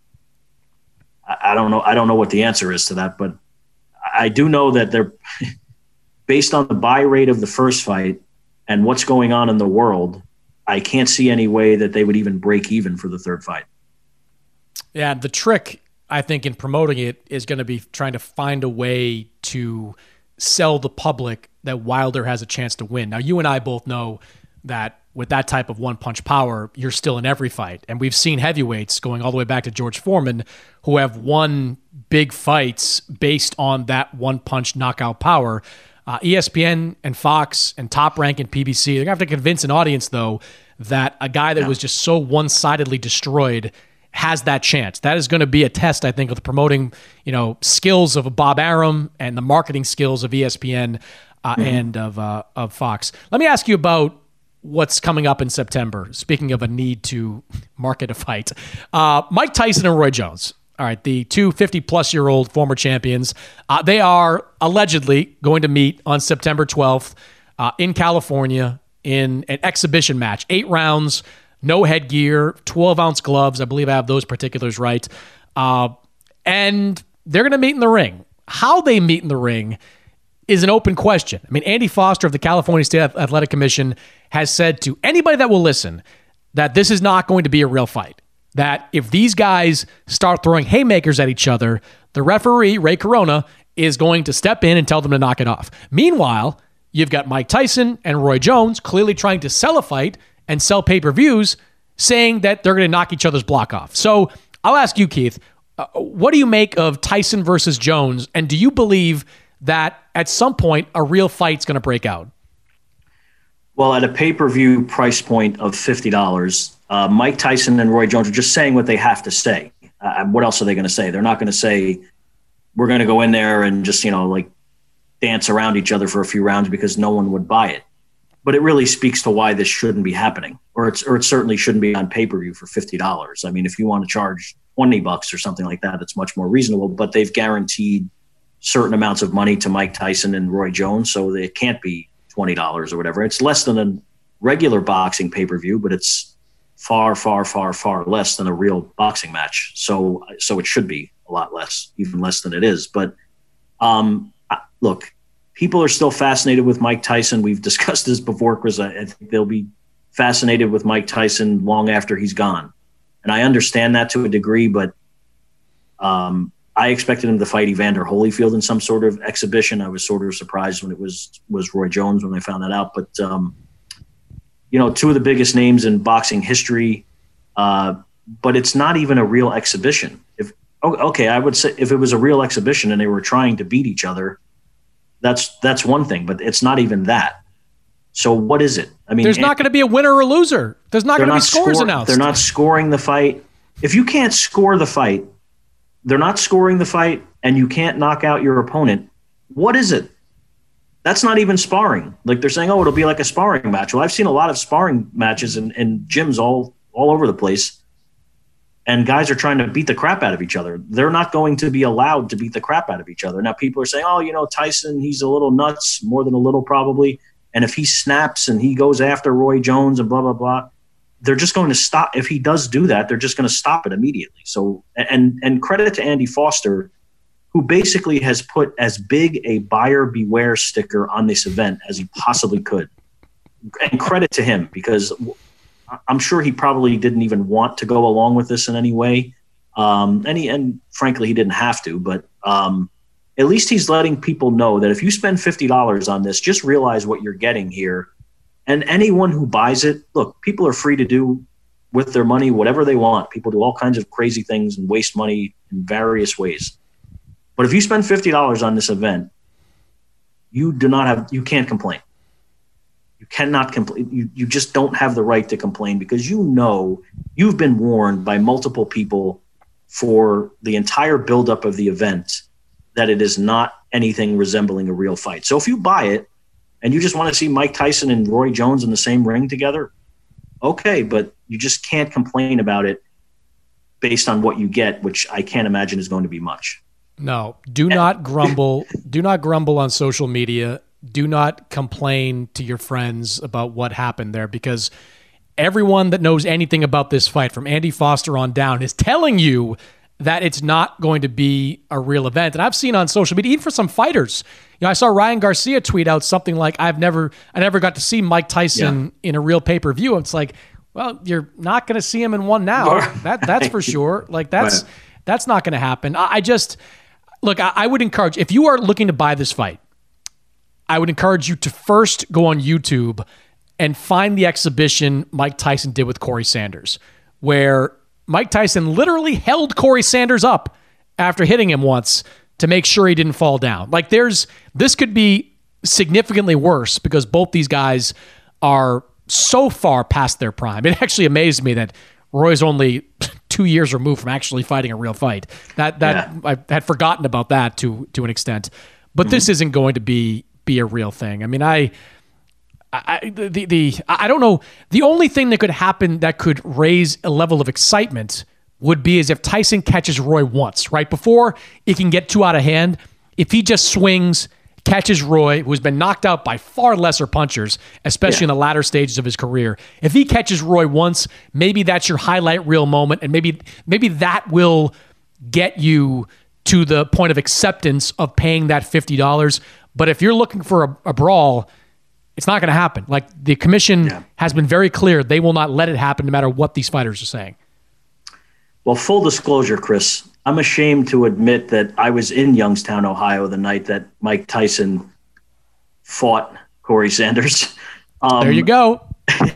I don't know. I don't know what the answer is to that, but I do know that they're based on the buy rate of the first fight and what's going on in the world. I can't see any way that they would even break even for the third fight. Yeah, the trick, I think, in promoting it is going to be trying to find a way to sell the public that Wilder has a chance to win. Now, you and I both know that with that type of one-punch power, you're still in every fight. And we've seen heavyweights going all the way back to George Foreman who have won big fights based on that one-punch knockout power. Uh, E S P N and Fox and Top Rank and P B C, they're going to have to convince an audience, though, that a guy that yeah. was just so one-sidedly destroyed has that chance. That is going to be a test, I think, of the promoting, you know, skills of Bob Arum and the marketing skills of E S P N uh, mm-hmm. and of uh, of Fox. Let me ask you about what's coming up in September. Speaking of a need to market a fight, uh, Mike Tyson and Roy Jones. All right, the two fifty-plus-year-old former champions. Uh, they are allegedly going to meet on September twelfth uh, in California in an exhibition match. Eight rounds, no headgear, twelve-ounce gloves. I believe I have those particulars right. Uh, and they're going to meet in the ring. How they meet in the ring is an open question. I mean, Andy Foster of the California State Athletic Commission has said to anybody that will listen that this is not going to be a real fight. That if these guys start throwing haymakers at each other, the referee, Ray Corona, is going to step in and tell them to knock it off. Meanwhile, you've got Mike Tyson and Roy Jones clearly trying to sell a fight and sell pay-per-views, saying that they're going to knock each other's block off. So I'll ask you, Keith, uh, what do you make of Tyson versus Jones, and do you believe that at some point a real fight's going to break out? Well, at a pay-per-view price point of fifty dollars, uh, Mike Tyson and Roy Jones are just saying what they have to say. Uh, what else are they going to say? They're not going to say, we're going to go in there and just, you know, like dance around each other for a few rounds because no one would buy it. But it really speaks to why this shouldn't be happening, or it's or it certainly shouldn't be on pay-per-view for fifty dollars. I mean, if you want to charge twenty bucks or something like that, it's much more reasonable, but they've guaranteed certain amounts of money to Mike Tyson and Roy Jones, so it can't be twenty dollars or whatever. It's less than a regular boxing pay-per-view, but it's far, far, far, far less than a real boxing match. So, so it should be a lot less, even less than it is. But um, look, people are still fascinated with Mike Tyson. We've discussed this before, Chris. I, I think they'll be fascinated with Mike Tyson long after he's gone. And I understand that to a degree, but um, I expected him to fight Evander Holyfield in some sort of exhibition. I was sort of surprised when it was was Roy Jones when I found that out. But, um, you know, two of the biggest names in boxing history, uh, but it's not even a real exhibition. If okay, I would say if it was a real exhibition and they were trying to beat each other, that's that's one thing, but it's not even that. So what is it? I mean, there's not going to be a winner or a loser. There's not going to be scores score, announced. They're not scoring the fight. If you can't score the fight, they're not scoring the fight, and you can't knock out your opponent. What is it? That's not even sparring. Like they're saying, oh, it'll be like a sparring match. Well, I've seen a lot of sparring matches in, in gyms all, all over the place. And guys are trying to beat the crap out of each other. They're not going to be allowed to beat the crap out of each other. Now people are saying, oh, you know, Tyson, he's a little nuts, more than a little probably. And if he snaps and he goes after Roy Jones and blah, blah, blah, they're just going to stop. If he does do that, they're just going to stop it immediately. So, and, and credit to Andy Foster, who basically has put as big a buyer beware sticker on this event as he possibly could. And credit to him, because I'm sure he probably didn't even want to go along with this in any way. Um, and, he, and frankly, he didn't have to, but um, at least he's letting people know that if you spend fifty dollars on this, just realize what you're getting here. And anyone who buys it, look, people are free to do with their money whatever they want. People do all kinds of crazy things and waste money in various ways. But if you spend fifty dollars on this event, you do not have, you can't complain. You cannot complain. You, you just don't have the right to complain, because you know you've been warned by multiple people for the entire buildup of the event that it is not anything resembling a real fight. So if you buy it and you just want to see Mike Tyson and Roy Jones in the same ring together, okay, but you just can't complain about it based on what you get, which I can't imagine is going to be much. No, do not grumble. Do not grumble on social media. Do not complain to your friends about what happened there, because everyone that knows anything about this fight, from Andy Foster on down, is telling you that it's not going to be a real event. And I've seen on social media, even for some fighters, you know, I saw Ryan Garcia tweet out something like, I've never, I never got to see Mike Tyson yeah. in a real pay-per-view. It's like, well, you're not going to see him in one now. That That's for sure. Like that's, right. that's not going to happen. I, I just, look, I, I would encourage, if you are looking to buy this fight, I would encourage you to first go on YouTube and find the exhibition Mike Tyson did with Corey Sanders, where Mike Tyson literally held Corey Sanders up after hitting him once to make sure he didn't fall down. Like there's, this could be significantly worse, because both these guys are so far past their prime. It actually amazed me that Roy's only two years removed from actually fighting a real fight. That that yeah. I had forgotten about that to to an extent. But mm-hmm. this isn't going to be be a real thing. I mean, I, I the the I don't know. The only thing that could happen that could raise a level of excitement would be as if Tyson catches Roy once, right before it can get too out of hand. If he just swings, catches Roy, who's been knocked out by far lesser punchers, especially yeah. in the latter stages of his career. If he catches Roy once, maybe that's your highlight reel moment, and maybe maybe that will get you to the point of acceptance of paying that fifty dollars. But if you're looking for a, a brawl, it's not going to happen. Like the commission yeah. has been very clear, they will not let it happen no matter what these fighters are saying. Well, full disclosure, Chris, I'm ashamed to admit that I was in Youngstown, Ohio, the night that Mike Tyson fought Corey Sanders. Um, there you go.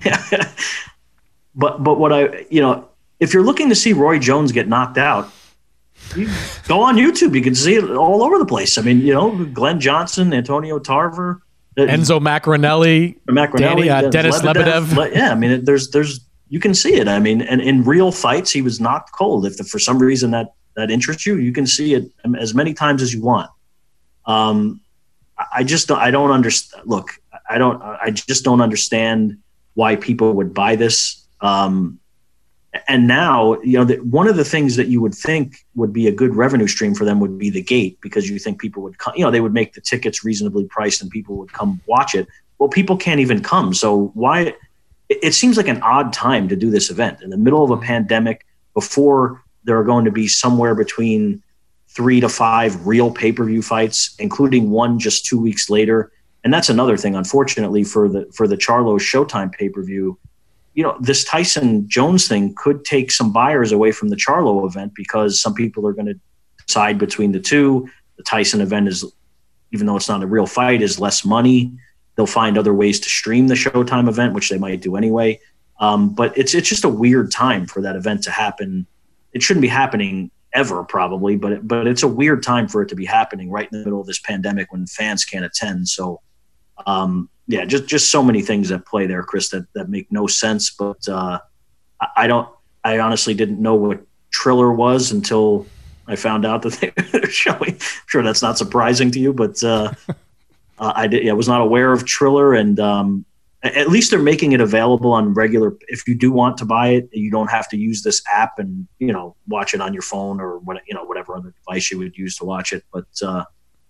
but but what I, you know, if you're looking to see Roy Jones get knocked out, you go on YouTube. You can see it all over the place. I mean, you know, Glenn Johnson, Antonio Tarver, Enzo Macronelli, Macronelli Danny, uh, Dennis Lebedev. Lebedev. Yeah, I mean, there's there's you can see it. I mean, and in real fights, he was knocked cold. If the, for some reason that that interests you, you can see it as many times as you want. Um, I just don't, I don't understand. Look, I don't. I just don't understand why people would buy this. Um, And now, you know, the, one of the things that you would think would be a good revenue stream for them would be the gate, because you think people would come, you know, they would make the tickets reasonably priced and people would come watch it. Well, people can't even come. So why? It, it seems like an odd time to do this event in the middle of a pandemic, before there are going to be somewhere between three to five real pay-per-view fights, including one just two weeks later. And that's another thing, unfortunately, for the for the Charlo Showtime pay-per-view. You know, this Tyson Jones thing could take some buyers away from the Charlo event, because some people are going to decide between the two. The Tyson event is, even though it's not a real fight, is less money. They'll find other ways to stream the Showtime event, which they might do anyway. Um, but it's it's just a weird time for that event to happen. It shouldn't be happening ever, probably, but it, but it's a weird time for it to be happening right in the middle of this pandemic when fans can't attend. So, um, yeah, just, just so many things at play there, Chris, that, that make no sense. But uh, I don't, I honestly didn't know what Triller was until I found out that they were showing. I'm sure that's not surprising to you, but uh, Uh, I did. I was not aware of Triller, and um, at least they're making it available on regular. If you do want to buy it, you don't have to use this app and you know watch it on your phone or what you know whatever other device you would use to watch it. But uh,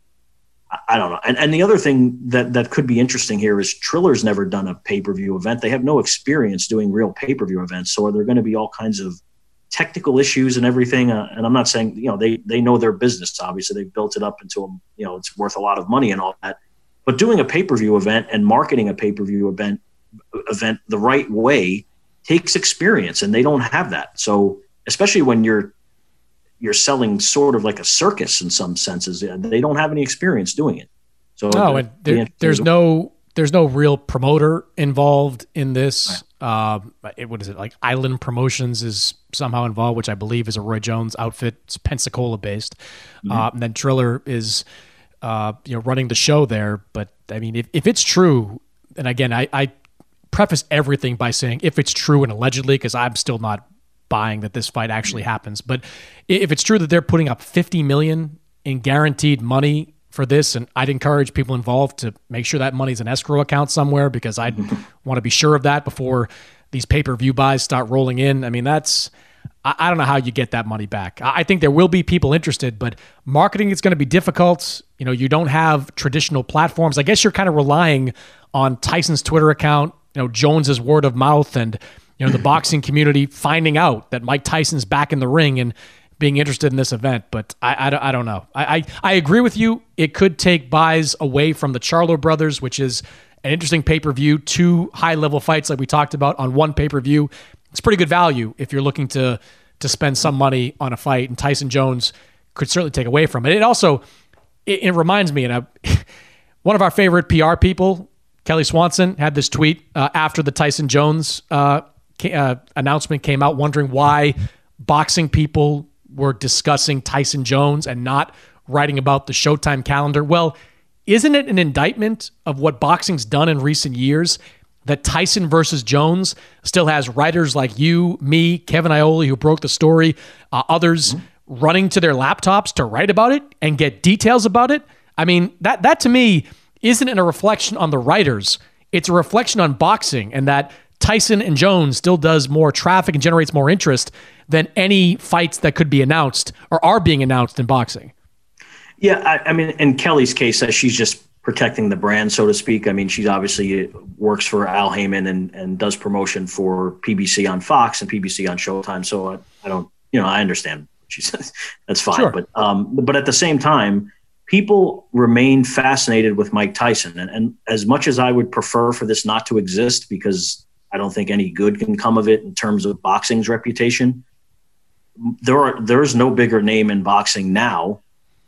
I, I don't know. And and the other thing that that could be interesting here is Triller's never done a pay per view event. They have no experience doing real pay per view events, so are there going to be all kinds of technical issues and everything? Uh, and I'm not saying you know they they know their business. Obviously, they've built it up into a, you know it's worth a lot of money and all that. But doing a pay-per-view event and marketing a pay-per-view event event the right way takes experience, and they don't have that. So especially when you're you're selling sort of like a circus in some senses, they don't have any experience doing it. So no, and there, there's no there's no real promoter involved in this. Right. Uh, it, what is it like? Island Promotions is somehow involved, which I believe is a Roy Jones outfit. It's Pensacola based, mm-hmm. uh, and then Triller is. Uh, you know, running the show there. But I mean, if, if it's true, and again, I, I preface everything by saying if it's true and allegedly, because I'm still not buying that this fight actually happens. But if it's true that they're putting up fifty million dollars in guaranteed money for this, and I'd encourage people involved to make sure that money's an escrow account somewhere, because I'd want to be sure of that before these pay-per-view buys start rolling in. I mean, that's. I don't know how you get that money back. I think there will be people interested, but marketing is going to be difficult. You know, you don't have traditional platforms. I guess you're kind of relying on Tyson's Twitter account, you know, Jones's word of mouth, and, you know, the boxing community finding out that Mike Tyson's back in the ring and being interested in this event. But I, I, I don't know. I, I, I agree with you. It could take buys away from the Charlo brothers, which is an interesting pay-per-view, two high-level fights like we talked about on one pay-per-view. It's pretty good value if you're looking to to spend some money on a fight, and Tyson Jones could certainly take away from it. It also, it, it reminds me, and I, one of our favorite P R people, Kelly Swanson, had this tweet uh, after the Tyson Jones uh, ca- uh, announcement came out, wondering why boxing people were discussing Tyson Jones and not writing about the Showtime calendar. Well, isn't it an indictment of what boxing's done in recent years that Tyson versus Jones still has writers like you, me, Kevin Iole, who broke the story, uh, others mm-hmm. running to their laptops to write about it and get details about it? I mean, that that to me isn't a reflection on the writers. It's a reflection on boxing, and that Tyson and Jones still does more traffic and generates more interest than any fights that could be announced or are being announced in boxing. Yeah, I, I mean, in Kelly's case, uh, she's just protecting the brand, so to speak. I mean, she's obviously works for Al Heyman and, and does promotion for P B C on Fox and P B C on Showtime. So I, I don't, you know, I understand what she says. That's fine. Sure. But, um, but at the same time, people remain fascinated with Mike Tyson. And, and as much as I would prefer for this not to exist, because I don't think any good can come of it in terms of boxing's reputation, there are, there's no bigger name in boxing now,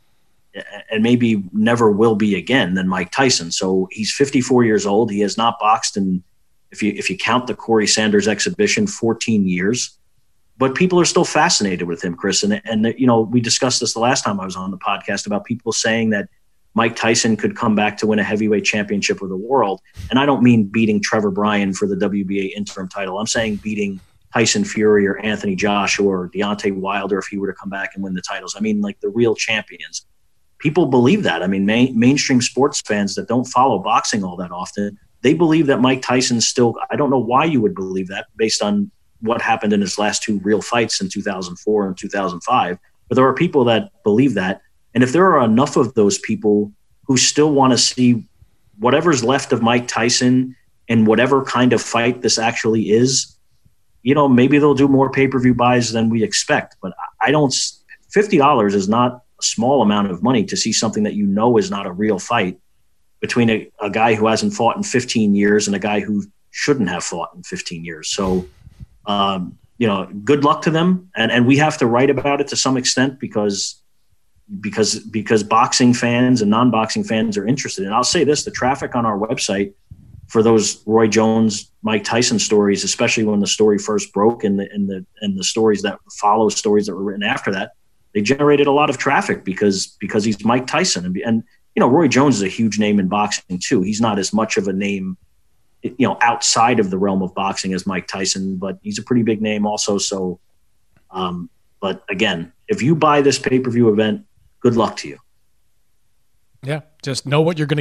and maybe never will be again, than Mike Tyson. So he's fifty-four years old. He has not boxed in, if you if you count the Corey Sanders exhibition, fourteen years. But people are still fascinated with him, Chris. And, and you know, we discussed this the last time I was on the podcast about people saying that Mike Tyson could come back to win a heavyweight championship of the world. And I don't mean beating Trevor Bryan for the W B A interim title. I'm saying beating Tyson Fury or Anthony Joshua or Deontay Wilder if he were to come back and win the titles. I mean, like the real champions. People believe that. I mean, main, mainstream sports fans that don't follow boxing all that often, they believe that Mike Tyson's still – I don't know why you would believe that based on what happened in his last two real fights in two thousand four and two thousand five. But there are people that believe that. And if there are enough of those people who still want to see whatever's left of Mike Tyson and whatever kind of fight this actually is, you know, maybe they'll do more pay-per-view buys than we expect. But I don't – fifty dollars is not – small amount of money to see something that you know is not a real fight between a, a guy who hasn't fought in fifteen years and a guy who shouldn't have fought in fifteen years. So, um, you know, good luck to them. And, and we have to write about it to some extent because, because, because boxing fans and non-boxing fans are interested. And I'll say this, the traffic on our website for those Roy Jones, Mike Tyson stories, especially when the story first broke and the, and the, and the stories that follow stories that were written after that, they generated a lot of traffic because because he's Mike Tyson. And, and, you know, Roy Jones is a huge name in boxing, too. He's not as much of a name, you know, outside of the realm of boxing as Mike Tyson, but he's a pretty big name also. So, um, but again, if you buy this pay-per-view event, good luck to you. Yeah, just know what you're going to get.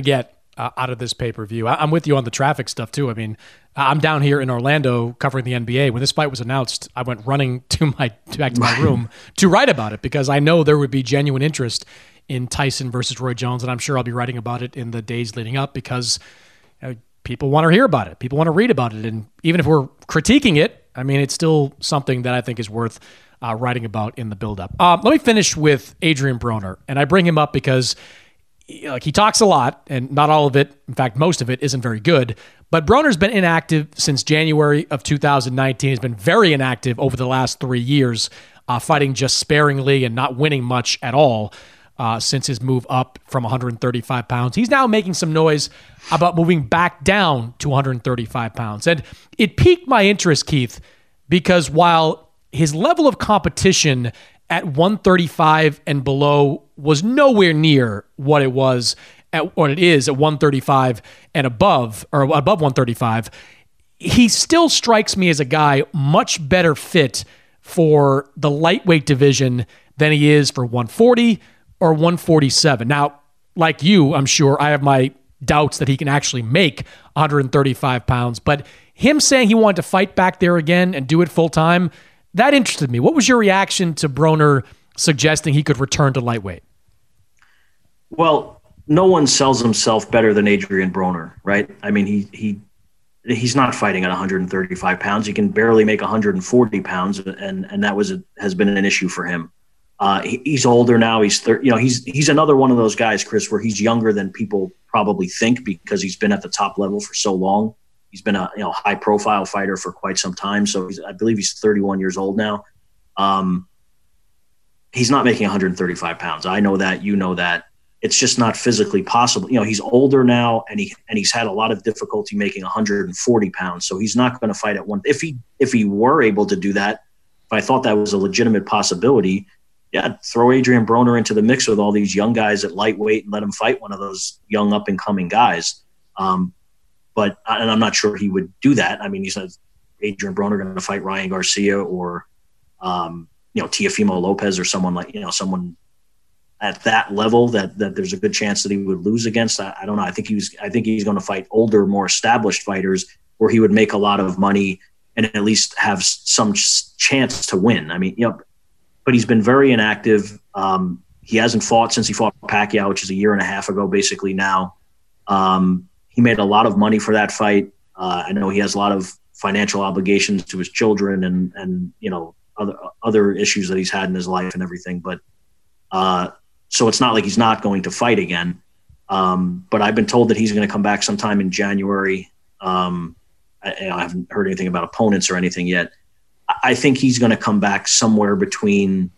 uh, out of this pay-per-view. I- I'm with you on the traffic stuff too. I mean, I'm down here in Orlando covering the N B A. When this fight was announced, I went running to my back to my room to write about it because I know there would be genuine interest in Tyson versus Roy Jones, and I'm sure I'll be writing about it in the days leading up because you know, people want to hear about it. People want to read about it, and even if we're critiquing it, I mean, it's still something that I think is worth uh, writing about in the build-up. Um, let me finish with Adrian Broner, and I bring him up because like he talks a lot, and not all of it, in fact, most of it isn't very good. But Broner's been inactive since January of two thousand nineteen. He's been very inactive over the last three years, uh, fighting just sparingly and not winning much at all uh, since his move up from one hundred thirty-five pounds. He's now making some noise about moving back down to one hundred thirty-five pounds. And it piqued my interest, Keith, because while his level of competition at one thirty-five and below was nowhere near what it was at what it is at one thirty-five and above, or above one thirty-five, he still strikes me as a guy much better fit for the lightweight division than he is for one forty or one forty-seven. Now, like you, I'm sure I have my doubts that he can actually make one hundred thirty-five pounds, but him saying he wanted to fight back there again and do it full time, that interested me. What was your reaction to Broner suggesting he could return to lightweight? Well, no one sells himself better than Adrian Broner, right? I mean, he he he's not fighting at one hundred thirty-five pounds. He can barely make one hundred forty pounds, and and that was a, has been an issue for him. Uh, he, he's older now. He's thirty. You know, he's he's another one of those guys, Chris, where he's younger than people probably think because he's been at the top level for so long. He's been a you know high profile fighter for quite some time. So he's, I believe he's thirty-one years old now. Um, he's not making one hundred thirty-five pounds. I know that. You know that. It's just not physically possible. You know, he's older now, and he and he's had a lot of difficulty making one hundred forty pounds. So he's not going to fight at one. If he if he were able to do that, if I thought that was a legitimate possibility, yeah, throw Adrian Broner into the mix with all these young guys at lightweight and let him fight one of those young up and coming guys. Um, but and I'm not sure he would do that. I mean, he's not Adrian Broner going to fight Ryan Garcia or um, you know Teofimo Lopez or someone like you know someone. At that level, that that there's a good chance that he would lose against. I, I don't know. I think he was. I think he's going to fight older, more established fighters where he would make a lot of money and at least have some chance to win. I mean, you know, but he's been very inactive. Um, he hasn't fought since he fought Pacquiao, which is a year and a half ago, basically now. Um, he made a lot of money for that fight. Uh, I know he has a lot of financial obligations to his children and and you know other other issues that he's had in his life and everything, but. Uh, So it's not like he's not going to fight again. Um, but I've been told that he's going to come back sometime in January. Um, I, I haven't heard anything about opponents or anything yet. I think he's going to come back somewhere between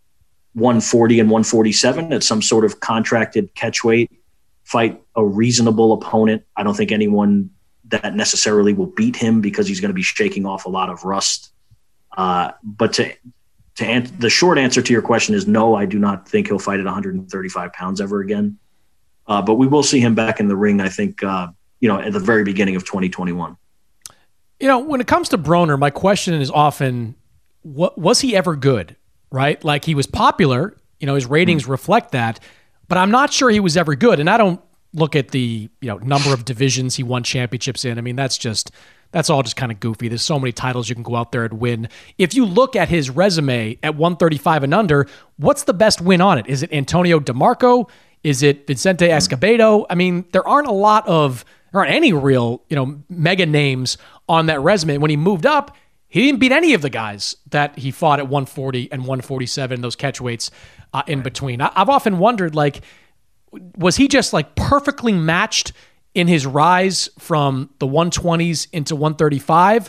one forty and one forty-seven at some sort of contracted catchweight, fight a reasonable opponent. I don't think anyone that necessarily will beat him because he's going to be shaking off a lot of rust. Uh, but to To answer, the short answer to your question is no, I do not think he'll fight at one hundred thirty-five pounds ever again. Uh, but we will see him back in the ring, I think, uh, you know, at the very beginning of twenty twenty-one. You know, when it comes to Broner, my question is often, what, was he ever good, right? Like he was popular, you know, his ratings mm-hmm. reflect that, but I'm not sure he was ever good. And I don't look at the, you know, number of divisions he won championships in. I mean, that's just... That's all just kind of goofy. There's so many titles you can go out there and win. If you look at his resume at one thirty-five and under, what's the best win on it? Is it Antonio DeMarco? Is it Vicente Escobedo? I mean, there aren't a lot of, there aren't any real, you know, mega names on that resume. When he moved up, he didn't beat any of the guys that he fought at one forty and one forty-seven, those catchweights uh, in between. I, I've often wondered, like, was he just like perfectly matched in his rise from the one twenties into one thirty-five?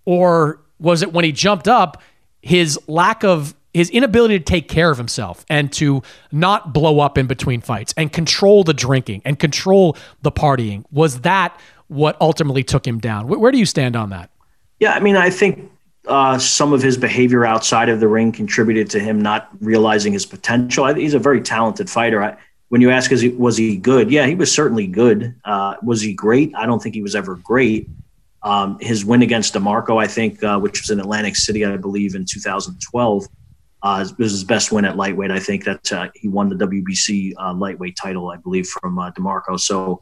Or was it when he jumped up, his lack of, his inability to take care of himself and to not blow up in between fights and control the drinking and control the partying? Was that what ultimately took him down? Where, where do you stand on that? Yeah, I mean, I think uh, some of his behavior outside of the ring contributed to him not realizing his potential. I, he's a very talented fighter. I, When you ask, is he, was he good? Yeah, he was certainly good. Uh, was he great? I don't think he was ever great. Um, his win against DeMarco, I think, uh, which was in Atlantic City, I believe, in two thousand twelve, uh, was his best win at lightweight. I think that uh, he won the W B C uh, lightweight title, I believe, from uh, DeMarco. So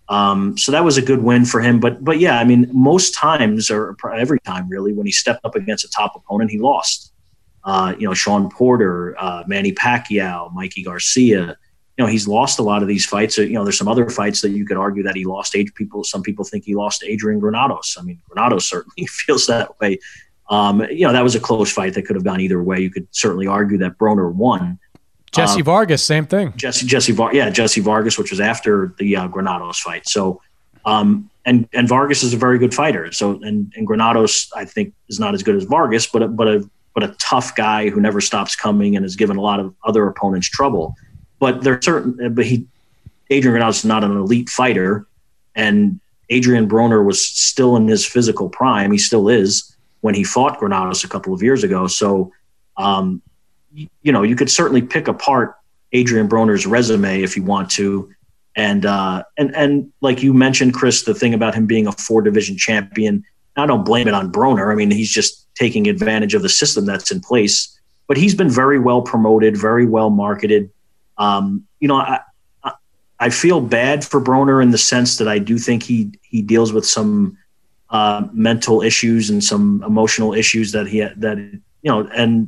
Um, so that was a good win for him. But but yeah, I mean, most times or every time really, when he stepped up against a top opponent, he lost. Uh, you know, Sean Porter, uh, Manny Pacquiao, Mikey Garcia. You know, he's lost a lot of these fights. You know, there's some other fights that you could argue that he lost. Age people, some people think he lost Adrian Granados. I mean, Granados certainly feels that way. Um, you know, that was a close fight that could have gone either way. You could certainly argue that Broner won. Jesse um, Vargas, same thing. Jesse, Jesse, Var- yeah, Jesse Vargas, which was after the uh, Granados fight. So, um, and and Vargas is a very good fighter. So, and, and Granados, I think, is not as good as Vargas, but a, but a but a tough guy who never stops coming and has given a lot of other opponents trouble. But there's certain, but he, Adrian Granados is not an elite fighter, and Adrian Broner was still in his physical prime. He still is when he fought Granados a couple of years ago. So, um, you, you know, you could certainly pick apart Adrian Broner's resume if you want to, and uh, and and like you mentioned, Chris, the thing about him being a four division champion, I don't blame it on Broner. I mean, he's just taking advantage of the system that's in place. But he's been very well promoted, very well marketed. Um, you know, I, I I feel bad for Broner in the sense that I do think he he deals with some uh, mental issues and some emotional issues that he that you know, and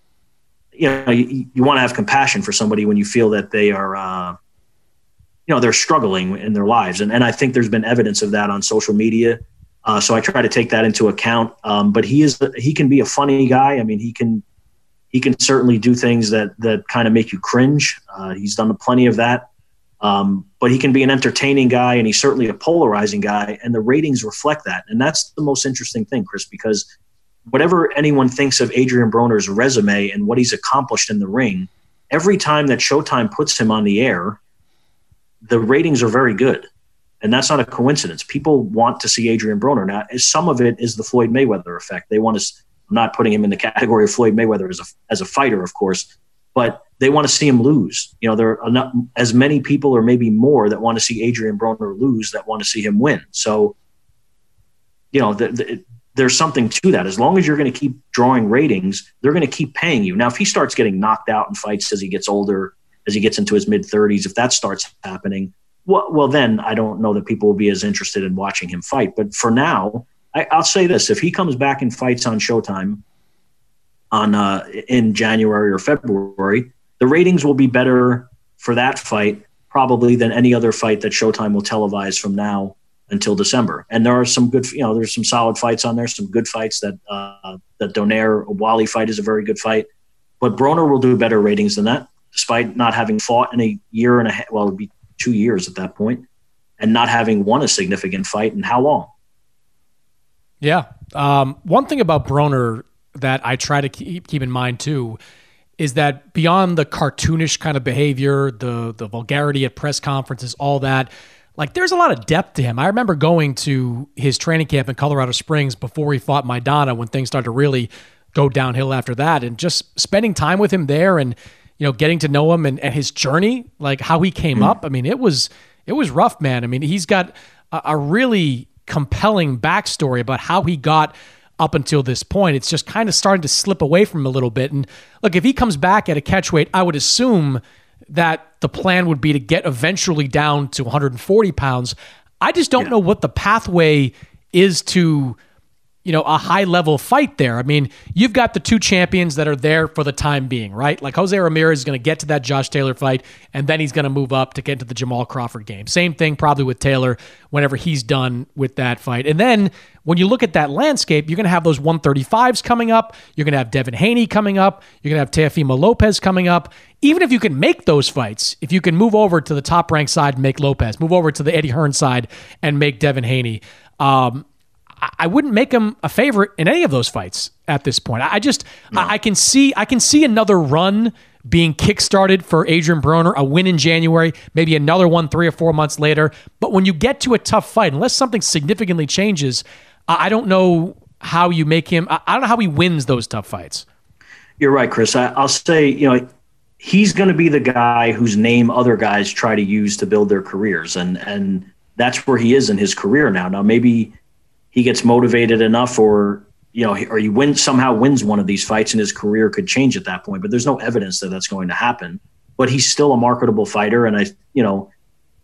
you know, you, you want to have compassion for somebody when you feel that they are, uh, you know, they're struggling in their lives, and and I think there's been evidence of that on social media. Uh, so I try to take that into account. Um, but he is he can be a funny guy. I mean, he can. He can certainly do things that that kind of make you cringe. Uh, he's done plenty of that. Um, but he can be an entertaining guy, and he's certainly a polarizing guy, and the ratings reflect that. And that's the most interesting thing, Chris, because whatever anyone thinks of Adrian Broner's resume and what he's accomplished in the ring, every time that Showtime puts him on the air, the ratings are very good. And that's not a coincidence. People want to see Adrian Broner. Now, some of it is the Floyd Mayweather effect. They want to – I'm not putting him in the category of Floyd Mayweather as a as a fighter, of course, but they want to see him lose. You know, there are not as many people, or maybe more, that want to see Adrian Broner lose that want to see him win. So, you know, the, the, there's something to that. As long as you're going to keep drawing ratings, they're going to keep paying you. Now, if he starts getting knocked out in fights as he gets older, as he gets into his mid thirties, if that starts happening, well, well, then I don't know that people will be as interested in watching him fight. But for now, I, I'll say this: if he comes back and fights on Showtime on uh, in January or February, the ratings will be better for that fight probably than any other fight that Showtime will televise from now until December. And there are some good, you know, there's some solid fights on there, some good fights. That uh, that Donaire Wally fight is a very good fight, but Broner will do better ratings than that, despite not having fought in a year and a half. Well, it'd be two years at that point, and not having won a significant fight in how long? Yeah. Um, one thing about Broner that I try to keep, keep in mind too is that beyond the cartoonish kind of behavior, the the vulgarity at press conferences, all that, like there's a lot of depth to him. I remember going to his training camp in Colorado Springs before he fought Maidana, when things started to really go downhill after that, and just spending time with him there and, you know, getting to know him and, and his journey, like how he came mm. up. I mean, it was it was rough, man. I mean, he's got a, a really compelling backstory about how he got up until this point. It's just kind of starting to slip away from him a little bit. And look, if he comes back at a catchweight, I would assume that the plan would be to get eventually down to one hundred forty pounds. I just don't yeah. know what the pathway is to, you know, a high level fight there. I mean, you've got the two champions that are there for the time being, right? Like Jose Ramirez is going to get to that Josh Taylor fight, and then he's going to move up to get to the Jamal Crawford game. Same thing probably with Taylor whenever he's done with that fight. And then when you look at that landscape, you're going to have those one thirty-fives coming up. You're going to have Devin Haney coming up. You're going to have Teofimo Lopez coming up. Even if you can make those fights, if you can move over to the top-ranked side and make Lopez, move over to the Eddie Hearn side and make Devin Haney, um, I wouldn't make him a favorite in any of those fights at this point. I just, no. I can see, I can see another run being kickstarted for Adrian Broner, a win in January, maybe another one three or four months later. But when you get to a tough fight, unless something significantly changes, I don't know how you make him, I don't know how he wins those tough fights. You're right, Chris. I, I'll say, you know, he's going to be the guy whose name other guys try to use to build their careers. And, and that's where he is in his career now. Now, maybe he gets motivated enough, or, you know, or he wins, somehow wins one of these fights and his career could change at that point, but there's no evidence that that's going to happen. But he's still a marketable fighter. And I, you know,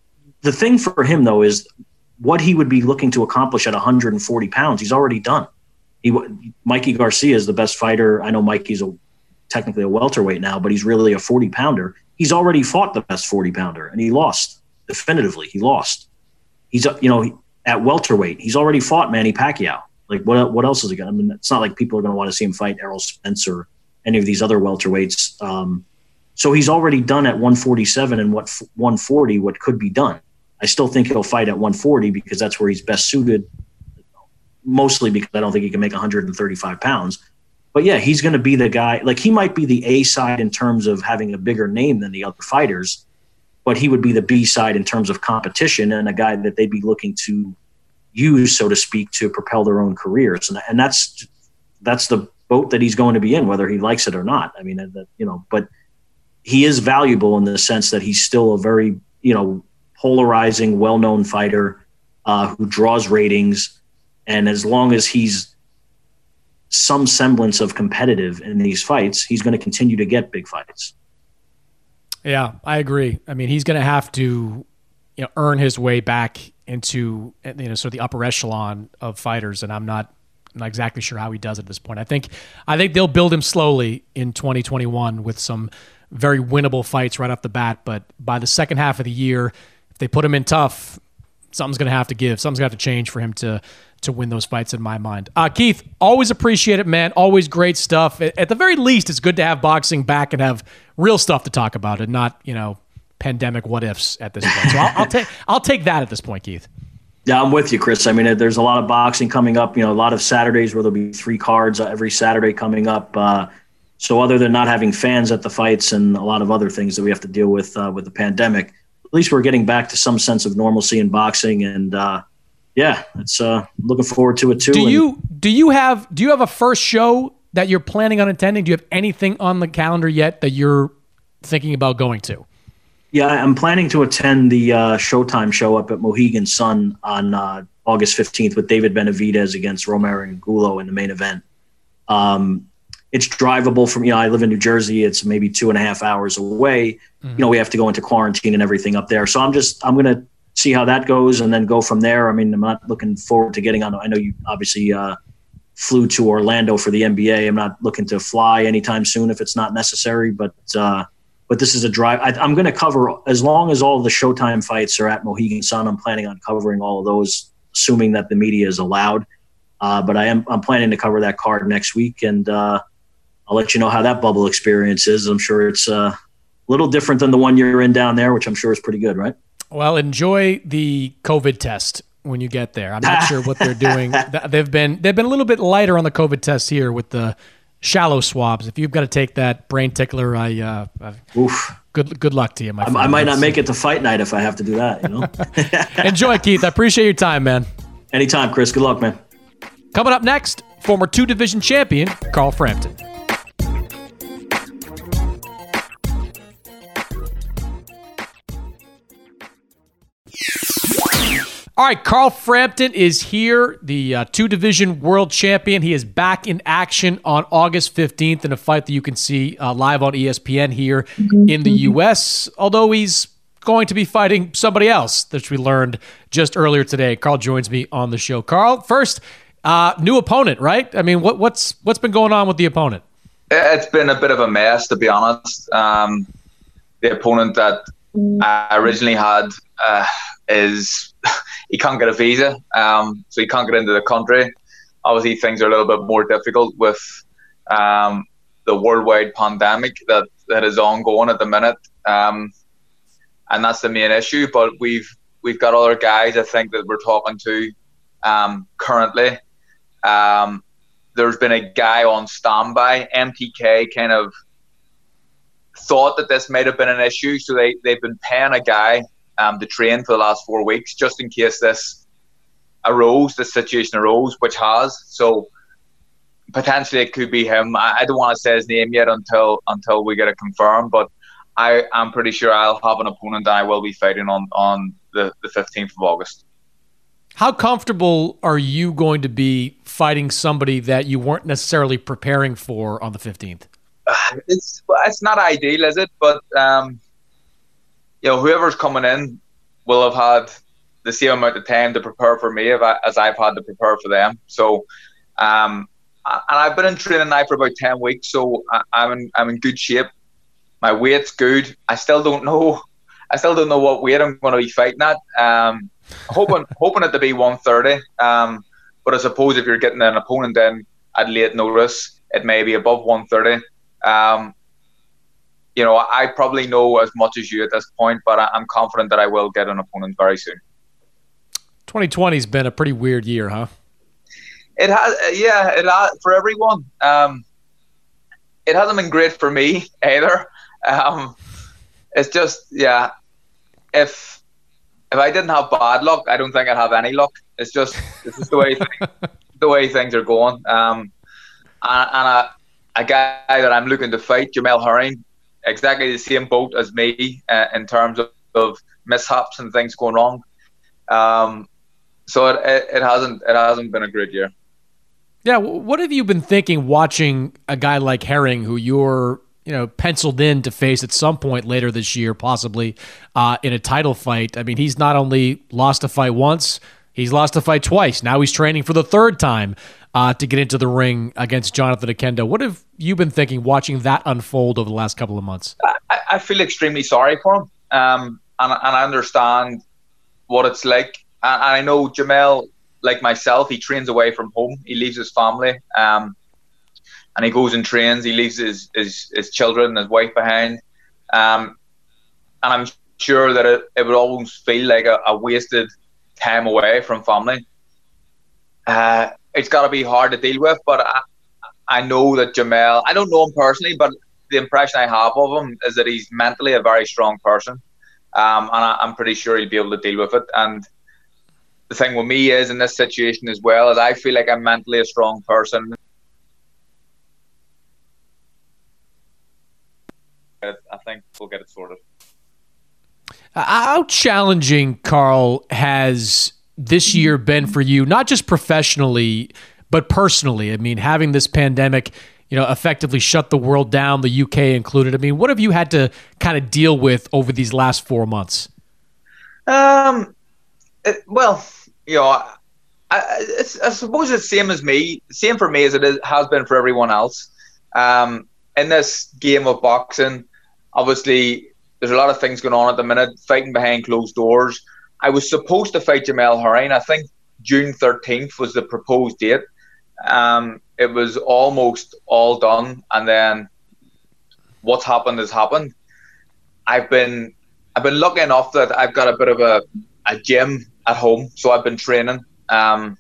the thing for him, though, is what he would be looking to accomplish at one hundred forty pounds. He's already done. He, Mikey Garcia is the best fighter. I know Mikey's a, technically a welterweight now, but he's really a forty pounder. He's already fought the best forty pounder, and he lost definitively. He lost. He's, you know, at welterweight, he's already fought Manny Pacquiao. Like, what what else is he going to? I mean, it's not like people are going to want to see him fight Errol Spence or any of these other welterweights. Um, so he's already done at one forty-seven and what one forty what could be done. I still think he'll fight at one forty because that's where he's best suited, mostly because I don't think he can make one hundred thirty-five pounds. But, yeah, he's going to be the guy. Like, he might be the A side in terms of having a bigger name than the other fighters, but he would be the B side in terms of competition and a guy that they'd be looking to use, so to speak, to propel their own careers. And, and that's that's the boat that he's going to be in, whether he likes it or not. I mean, that, you know, but he is valuable in the sense that he's still a very, you know, polarizing, well-known fighter uh, who draws ratings. And as long as he's some semblance of competitive in these fights, he's going to continue to get big fights. Yeah, I agree. I mean, he's going to have to, you know, earn his way back into, you know, sort of the upper echelon of fighters, and I'm not, I'm not exactly sure how he does it at this point. I think, I think they'll build him slowly in twenty twenty-one with some very winnable fights right off the bat. But by the second half of the year, if they put him in tough, something's going to have to give. Something's going to have to change for him to to win those fights, in my mind. Uh, Keith, always appreciate it, man. Always great stuff. At the very least, it's good to have boxing back and have real stuff to talk about, and not, you know, pandemic what ifs at this point. So I'll, I'll take I'll take that at this point, Keith. Yeah, I'm with you, Chris. I mean, there's a lot of boxing coming up. You know, a lot of Saturdays where there'll be three cards every Saturday coming up. Uh, so other than not having fans at the fights and a lot of other things that we have to deal with uh, with the pandemic, at least we're getting back to some sense of normalcy in boxing. And uh, yeah, it's uh, looking forward to it too. Do and, you do you have do you have a first show that you're planning on attending? Do you have anything on the calendar yet that you're thinking about going to? Yeah, I'm planning to attend the uh, Showtime show up at Mohegan Sun on uh, August fifteenth with David Benavidez against Romero Angulo in the main event. Um, it's drivable from, you know, I live in New Jersey. It's maybe two and a half hours away. Mm-hmm. You know, we have to go into quarantine and everything up there. So I'm just, I'm going to see how that goes and then go from there. I mean, I'm not looking forward to getting on. I know you obviously uh, flew to Orlando for the N B A. I'm not looking to fly anytime soon if it's not necessary, but uh, but this is a drive. I, I'm going to cover, as long as all the Showtime fights are at Mohegan Sun, I'm planning on covering all of those, assuming that the media is allowed. Uh, but I am, I'm planning to cover that card next week, and uh, I'll let you know how that bubble experience is. I'm sure it's uh, a little different than the one you're in down there, which I'm sure is pretty good, right? Well, enjoy the COVID test when you get there. I'm not sure what they're doing. They've been they've been a little bit lighter on the COVID test here with the shallow swabs. If you've got to take that brain tickler, I uh, Oof. good good luck to you, my friend. I might not make it to fight night if I have to do that. You know. Enjoy, Keith. I appreciate your time, man. Anytime, Chris. Good luck, man. Coming up next, former two-division champion Carl Frampton. All right, Carl Frampton is here, the uh, two-division world champion. He is back in action on August fifteenth in a fight that you can see uh, live on E S P N here in the U S, although he's going to be fighting somebody else, which we learned just earlier today. Carl joins me on the show. Carl, first, uh, new opponent, right? I mean, what, what's what's been going on with the opponent? It's been a bit of a mess, to be honest. Um, the opponent that I originally had uh, is... he can't get a visa, um, so he can't get into the country. Obviously, things are a little bit more difficult with um, the worldwide pandemic that, that is ongoing at the minute, um, and that's the main issue. But we've we've got other guys, I think, that we're talking to um, currently. Um, there's been a guy on standby. M T K kind of thought that this might have been an issue, so they, they've been paying a guy Um, to train for the last four weeks, just in case this arose, this situation arose, which has. So potentially it could be him. I, I don't want to say his name yet until until we get it confirmed, but I am pretty sure I'll have an opponent that I will be fighting on on the, the fifteenth of August. How comfortable are you going to be fighting somebody that you weren't necessarily preparing for on the fifteenth? It's it's not ideal, is it? But um, you know, whoever's coming in, will have had the same amount of time to prepare for me as I've had to prepare for them. So, um, and I've been in training now for about ten weeks, so I'm in, I'm in good shape. My weight's good. I still don't know. I still don't know what weight I'm going to be fighting at. Um, hoping hoping it to be one thirty. Um, but I suppose if you're getting an opponent in at late notice, it may be above one thirty. Um, you know, I probably know as much as you at this point, but I'm confident that I will get an opponent very soon. twenty twenty's been a pretty weird year, huh? It has, yeah, it has for everyone. Um, it hasn't been great for me either. Um, it's just, yeah, if if I didn't have bad luck, I don't think I'd have any luck. It's just, it's just the way things, the way things are going. Um, and and a, a guy that I'm looking to fight, Jamel Herring, exactly the same boat as me uh, in terms of, of mishaps and things going wrong. Um, so it, it it hasn't it hasn't been a great year. Yeah, what have you been thinking watching a guy like Herring, who you're, you know, penciled in to face at some point later this year, possibly uh, in a title fight? I mean, he's not only lost a fight once, he's lost a fight twice. Now he's training for the third time uh, to get into the ring against Jonathan Oquendo. What have you been thinking watching that unfold over the last couple of months? I, I feel extremely sorry for him, um, and, and I understand what it's like. And I know Jamel, like myself, he trains away from home. He leaves his family, um, and he goes and trains. He leaves his his, his children and his wife behind. Um, and I'm sure that it, it would almost feel like a, a wasted time away from family. Uh, it's got to be hard to deal with, but I, I know that Jamel, I don't know him personally, but the impression I have of him is that he's mentally a very strong person. Um, and I, I'm pretty sure he'll be able to deal with it. And the thing with me is, in this situation as well, is I feel like I'm mentally a strong person. I think we'll get it sorted. How challenging, Carl, has this year been for you, not just professionally, but personally? I mean, having this pandemic, you know, effectively shut the world down, the U K included. I mean, what have you had to kind of deal with over these last four months? Um. It, well, you know, I, it's, I suppose it's the same as me, same for me as it is, has been for everyone else. Um, in this game of boxing, obviously, there's a lot of things going on at the minute, fighting behind closed doors. I was supposed to fight Jamel Herring. I think June thirteenth was the proposed date. Um, it was almost all done, and then what's happened has happened. I've been, I've been lucky enough that I've got a bit of a, a gym at home, so I've been training. Um,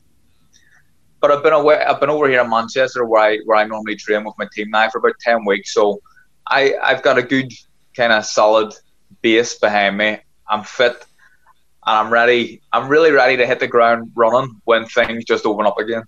but I've been away. I've been over here in Manchester, where I where I normally train with my team now for about ten weeks. So I I've got a good kind of solid base behind me. I'm fit, and I'm ready. I'm really ready to hit the ground running when things just open up again.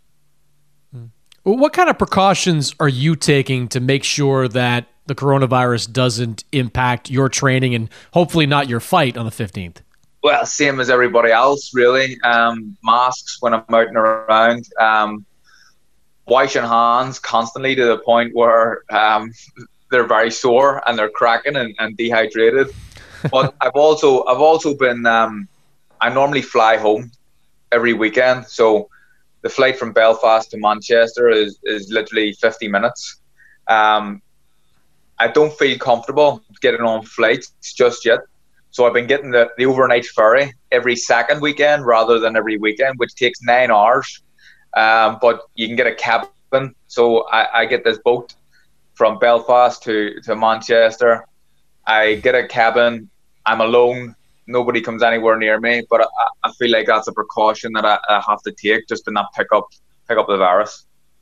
Well, what kind of precautions are you taking to make sure that the coronavirus doesn't impact your training and hopefully not your fight on the fifteenth? Well, same as everybody else, really. Um, masks when I'm out and around. Um, washing hands constantly to the point where um, they're very sore and they're cracking and, and dehydrated. But I've also I've also been. Um, I normally fly home every weekend, so the flight from Belfast to Manchester is is literally fifty minutes. Um, I don't feel comfortable getting on flights just yet. So I've been getting the, the overnight ferry every second weekend rather than every weekend, which takes nine hours. Um, but you can get a cabin. So I, I get this boat from Belfast to, to Manchester. I get a cabin. I'm alone. Nobody comes anywhere near me. But I, I feel like that's a precaution that I, I have to take just to not pick up pick up the virus.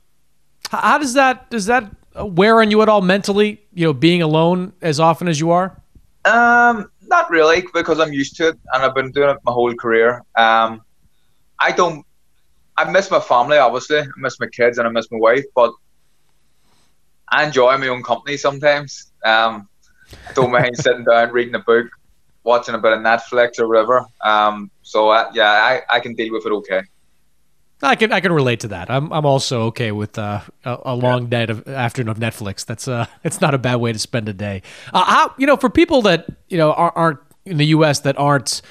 How does that does that wear on you at all mentally? You know, being alone as often as you are. Um. Not really, because I'm used to it and I've been doing it my whole career. Um, I don't, I miss my family, obviously. I miss my kids and I miss my wife, but I enjoy my own company sometimes. Um, I don't mind sitting down, reading a book, watching a bit of Netflix or whatever. Um, so uh, yeah, I, I can deal with it okay. I can I can relate to that. I'm I'm also okay with uh, a, a long yeah. night of afternoon of Netflix. That's uh it's not a bad way to spend a day. Uh, how you know for people that you know aren't, aren't in the U S that aren't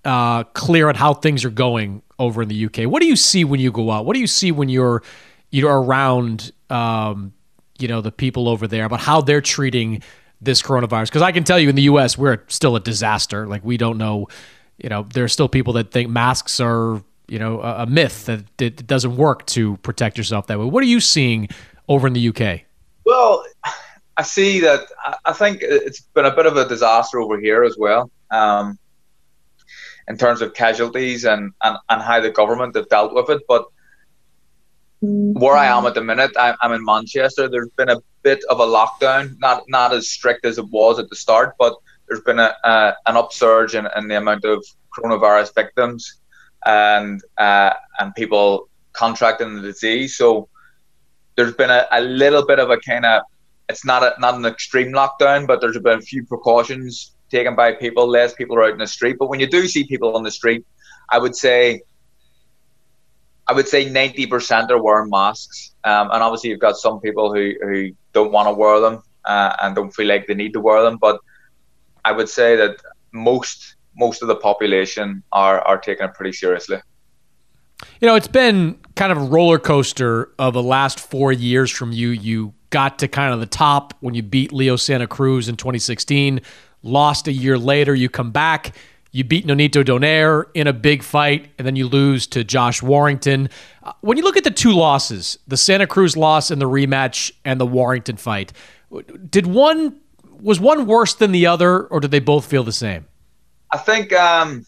uh, clear on how things are going over in the U K. What do you see when you go out? What do you see when you're you're around, um, you know, the people over there about how they're treating this coronavirus? Because I can tell you, in the U S, we're still a disaster. Like, we don't know. You know, there are still people that think masks are, you know, a, a myth, that it doesn't work to protect yourself that way. What are you seeing over in the U K? Well, I see that. I think it's been a bit of a disaster over here as well, um, in terms of casualties and, and, and how the government have dealt with it. But where I am at the minute, I, I'm in Manchester. There's been a bit of a lockdown, not not as strict as it was at the start, but there's been a, a an upsurge in, in the amount of coronavirus victims and uh, and people contracting the disease. So there's been a, a little bit of a kind of, it's not a, not an extreme lockdown, but there's been a few precautions taken by people. Less people are out in the street. But when you do see people on the street, I would say I would say ninety percent are wearing masks. Um, and obviously you've got some people who, who don't want to wear them uh, and don't feel like they need to wear them. But I would say that most most of the population are, are taking it pretty seriously. You know, it's been kind of a roller coaster of the last four years from you. You got to kind of the top when you beat Leo Santa Cruz in twenty sixteen, lost a year later, you come back, you beat Nonito Donaire in a big fight, and then you lose to Josh Warrington. Uh, when you look at the two losses, the Santa Cruz loss and the rematch and the Warrington fight, did one was one worse than the other, or did they both feel the same? I think, um,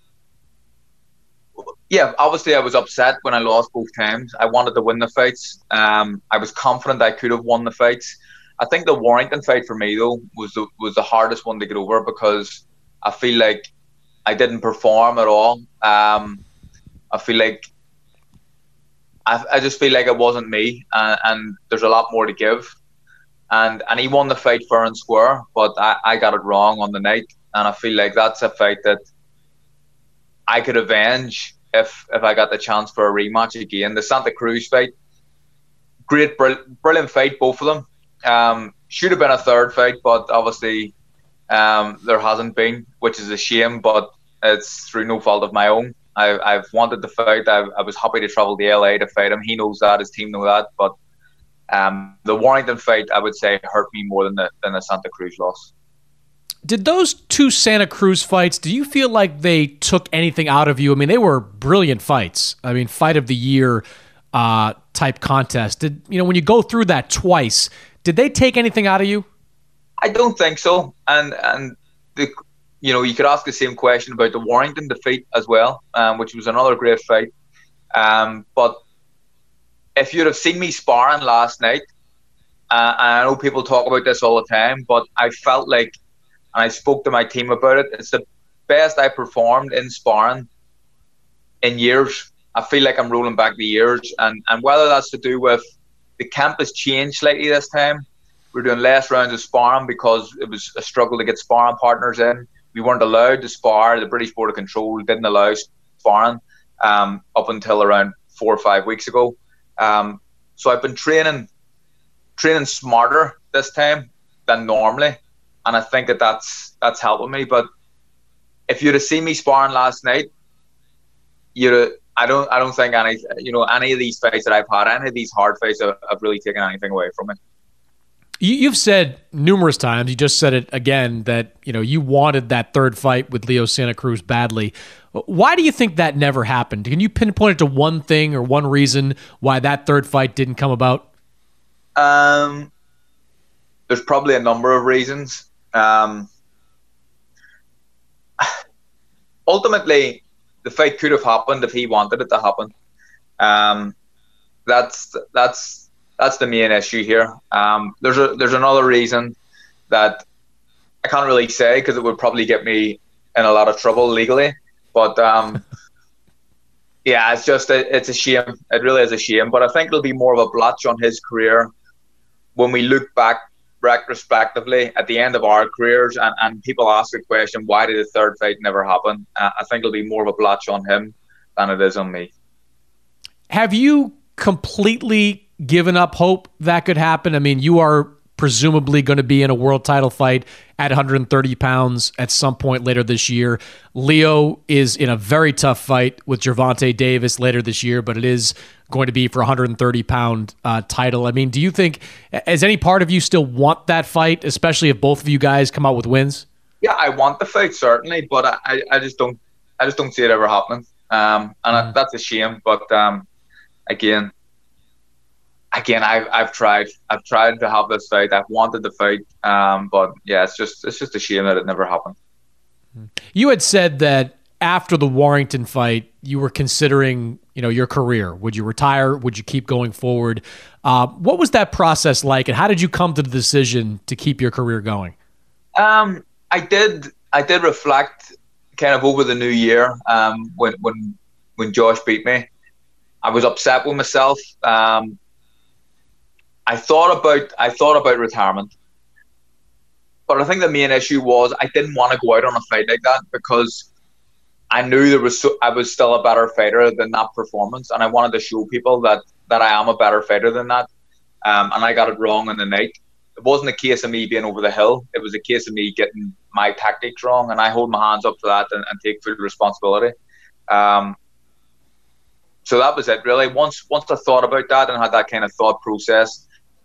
yeah, obviously I was upset when I lost both times. I wanted to win the fights. Um, I was confident I could have won the fights. I think the Warrington fight for me, though, was the, was the hardest one to get over, because I feel like I didn't perform at all. Um, I feel like I, I just feel like it wasn't me, and, and there's a lot more to give. And and he won the fight fair and square, but I, I got it wrong on the night, and I feel like that's a fight that I could avenge if if I got the chance for a rematch again. The Santa Cruz fight, great, brilliant fight, both of them. Um, should have been a third fight, but obviously um, there hasn't been, which is a shame, but it's through no fault of my own. I, I've wanted to fight. I, I was happy to travel to L A to fight him. He knows that, his team know that, but um, the Warrington fight, I would say, hurt me more than the, than the Santa Cruz loss. Did those two Santa Cruz fights, do you feel like they took anything out of you? I mean, they were brilliant fights. I mean, fight of the year uh, type contest. Did, you know, when you go through that twice, did they take anything out of you? I don't think so. And and the, you know, you could ask the same question about the Warrington defeat as well, um, which was another great fight. Um, but if you'd have seen me sparring last night, uh, and I know people talk about this all the time, but I felt like, and I spoke to my team about it, it's the best I performed in sparring in years. I feel like I'm rolling back the years, and, and whether that's to do with the camp has changed slightly this time. We're doing less rounds of sparring because it was a struggle to get sparring partners in. We weren't allowed to spar. The British Board of Control didn't allow sparring um, up until around four or five weeks ago. Um, so I've been training, training smarter this time than normally, and I think that that's that's helping me. But if you'd have seen me sparring last night, you'd I don't I don't think any you know any of these fights that I've had, any of these hard fights, have, have really taken anything away from me. You've said numerous times, you just said it again, that you know you wanted that third fight with Leo Santa Cruz badly. Why do you think that never happened? Can you pinpoint it to one thing or one reason why that third fight didn't come about? Um, there's probably a number of reasons. Um, ultimately, the fight could have happened if he wanted it to happen. Um, that's that's. That's the main issue here. Um, there's a there's another reason that I can't really say because it would probably get me in a lot of trouble legally. But um, yeah, it's just a, it's a shame. It really is a shame. But I think it'll be more of a blotch on his career when we look back retrospectively at the end of our careers, and, and people ask the question, why did the third fight never happen? Uh, I think it'll be more of a blotch on him than it is on me. Have you completely given up hope that could happen? I mean, you are presumably going to be in a world title fight at one hundred thirty pounds at some point later this year. Leo is in a very tough fight with Gervonta Davis later this year, but it is going to be for a one hundred thirty pound uh, title. I mean, do you think, as any part of you still want that fight, especially if both of you guys come out with wins? Yeah, I want the fight, certainly, but I, I just don't I just don't see it ever happening. Um, and mm. that's a shame, but um, again, Again, I've I've tried. I've tried to have this fight. I've wanted the fight, um, but yeah, it's just it's just a shame that it never happened. You had said that after the Warrington fight, you were considering, you know, your career. Would you retire? Would you keep going forward? Uh, what was that process like, and how did you come to the decision to keep your career going? Um, I did. I did reflect kind of over the new year um, when when when Josh beat me. I was upset with myself. Um, I thought about I thought about retirement, but I think the main issue was I didn't want to go out on a fight like that because I knew there was so, I was still a better fighter than that performance, and I wanted to show people that that I am a better fighter than that. Um, and I got it wrong in the night. It wasn't a case of me being over the hill. It was a case of me getting my tactics wrong, and I hold my hands up for that and, and take full responsibility. Um, so that was it, really. Once once I thought about that and had that kind of thought process,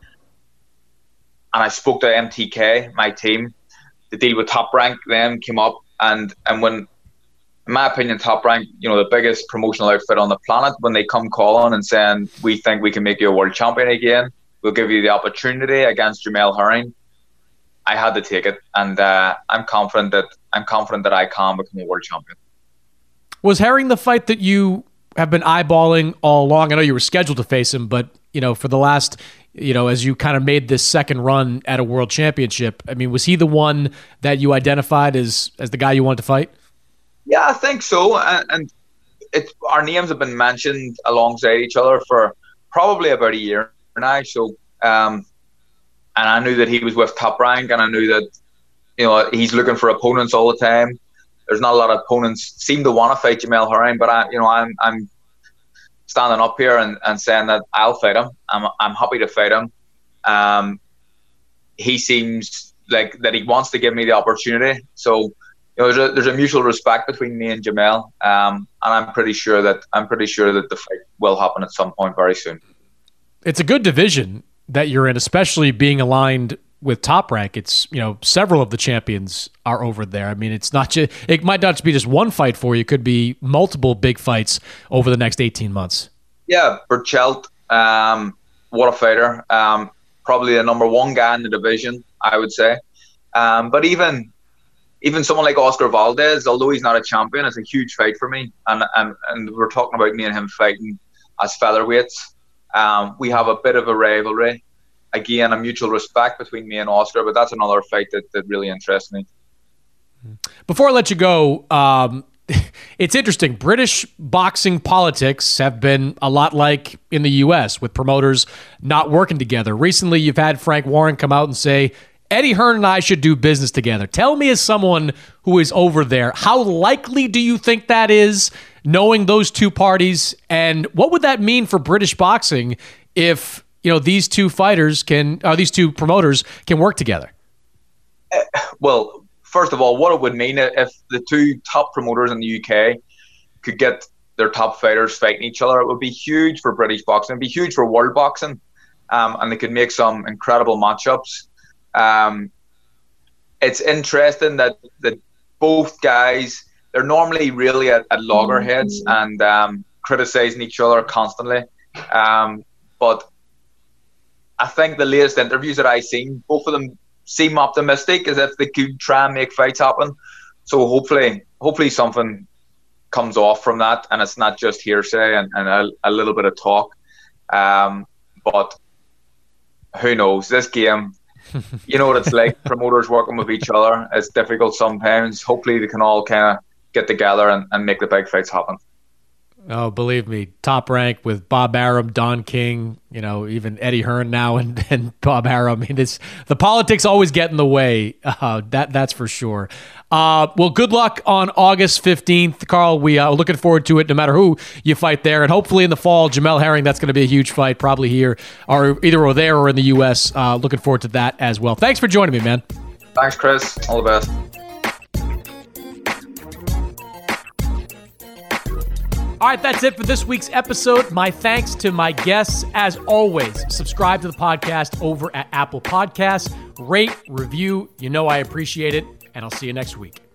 and I spoke to M T K, my team, the deal with Top Rank then came up, and and when, in my opinion, Top Rank, you know, the biggest promotional outfit on the planet, when they come calling and saying, we think we can make you a world champion again, we'll give you the opportunity against Jamel Herring, I had to take it, and uh, I'm confident that I'm confident that I can become a world champion. Was Herring the fight that you have been eyeballing all along? I know you were scheduled to face him, but you know, for the last, you know, as you kind of made this second run at a world championship, I mean, was he the one that you identified as as the guy you wanted to fight? Yeah, I think so. And, and it, our names have been mentioned alongside each other for probably about a year now. So, um, and I knew that he was with Top Rank, and I knew that, you know, he's looking for opponents all the time. There's not a lot of opponents seem to want to fight Jamel Herring, but I, you know, I'm I'm. standing up here and, and saying that I'll fight him. I'm I'm happy to fight him. Um, he seems like that he wants to give me the opportunity. So, you know, there's a there's a mutual respect between me and Jamel. Um, and I'm pretty sure that I'm pretty sure that the fight will happen at some point very soon. It's a good division that you're in, especially being aligned with Top Rank. It's, you know, several of the champions are over there. I mean, it's not just, it might not just be just one fight for you. It could be multiple big fights over the next eighteen months. Yeah, Berchelt, um, what a fighter. Um, probably the number one guy in the division, I would say. Um, but even even someone like Oscar Valdez, although he's not a champion, it's a huge fight for me. And and, and we're talking about me and him fighting as featherweights. Um, we have a bit of a rivalry. Again, a mutual respect between me and Oscar, but that's another fight that, that really interests me. Before I let you go, um, it's interesting. British boxing politics have been a lot like in the U S, with promoters not working together. Recently, you've had Frank Warren come out and say, Eddie Hearn and I should do business together. Tell me, as someone who is over there, how likely do you think that is, knowing those two parties? And what would that mean for British boxing if, you know, these two fighters can, or these two promoters can work together? Uh, well, first of all, what it would mean if the two top promoters in the U K could get their top fighters fighting each other, it would be huge for British boxing. It'd be huge for world boxing, um, and they could make some incredible matchups. Um, it's interesting that that both guys, they're normally really at, at loggerheads and um, criticizing each other constantly, um, but I think the latest interviews that I've seen, both of them seem optimistic, as if they could try and make fights happen. So hopefully, hopefully something comes off from that, and it's not just hearsay and, and a, a little bit of talk. Um, but who knows? This game, you know what it's like. Promoters working with each other. It's difficult sometimes. Hopefully they can all kind of get together and, and make the big fights happen. Oh, believe me, top rank with Bob Arum, Don King, you know, even Eddie Hearn now and, and Bob Arum. I mean, it's, the politics always get in the way. Uh, that That's for sure. Uh, well, good luck on August fifteenth, Carl. We are looking forward to it no matter who you fight there. And hopefully in the fall, Jamel Herring, that's going to be a huge fight, probably here, or either or there or in the U S. Uh, looking forward to that as well. Thanks for joining me, man. Thanks, Chris. All the best. All right, that's it for this week's episode. My thanks to my guests. As always, subscribe to the podcast over at Apple Podcasts. Rate, review. You know I appreciate it. And I'll see you next week.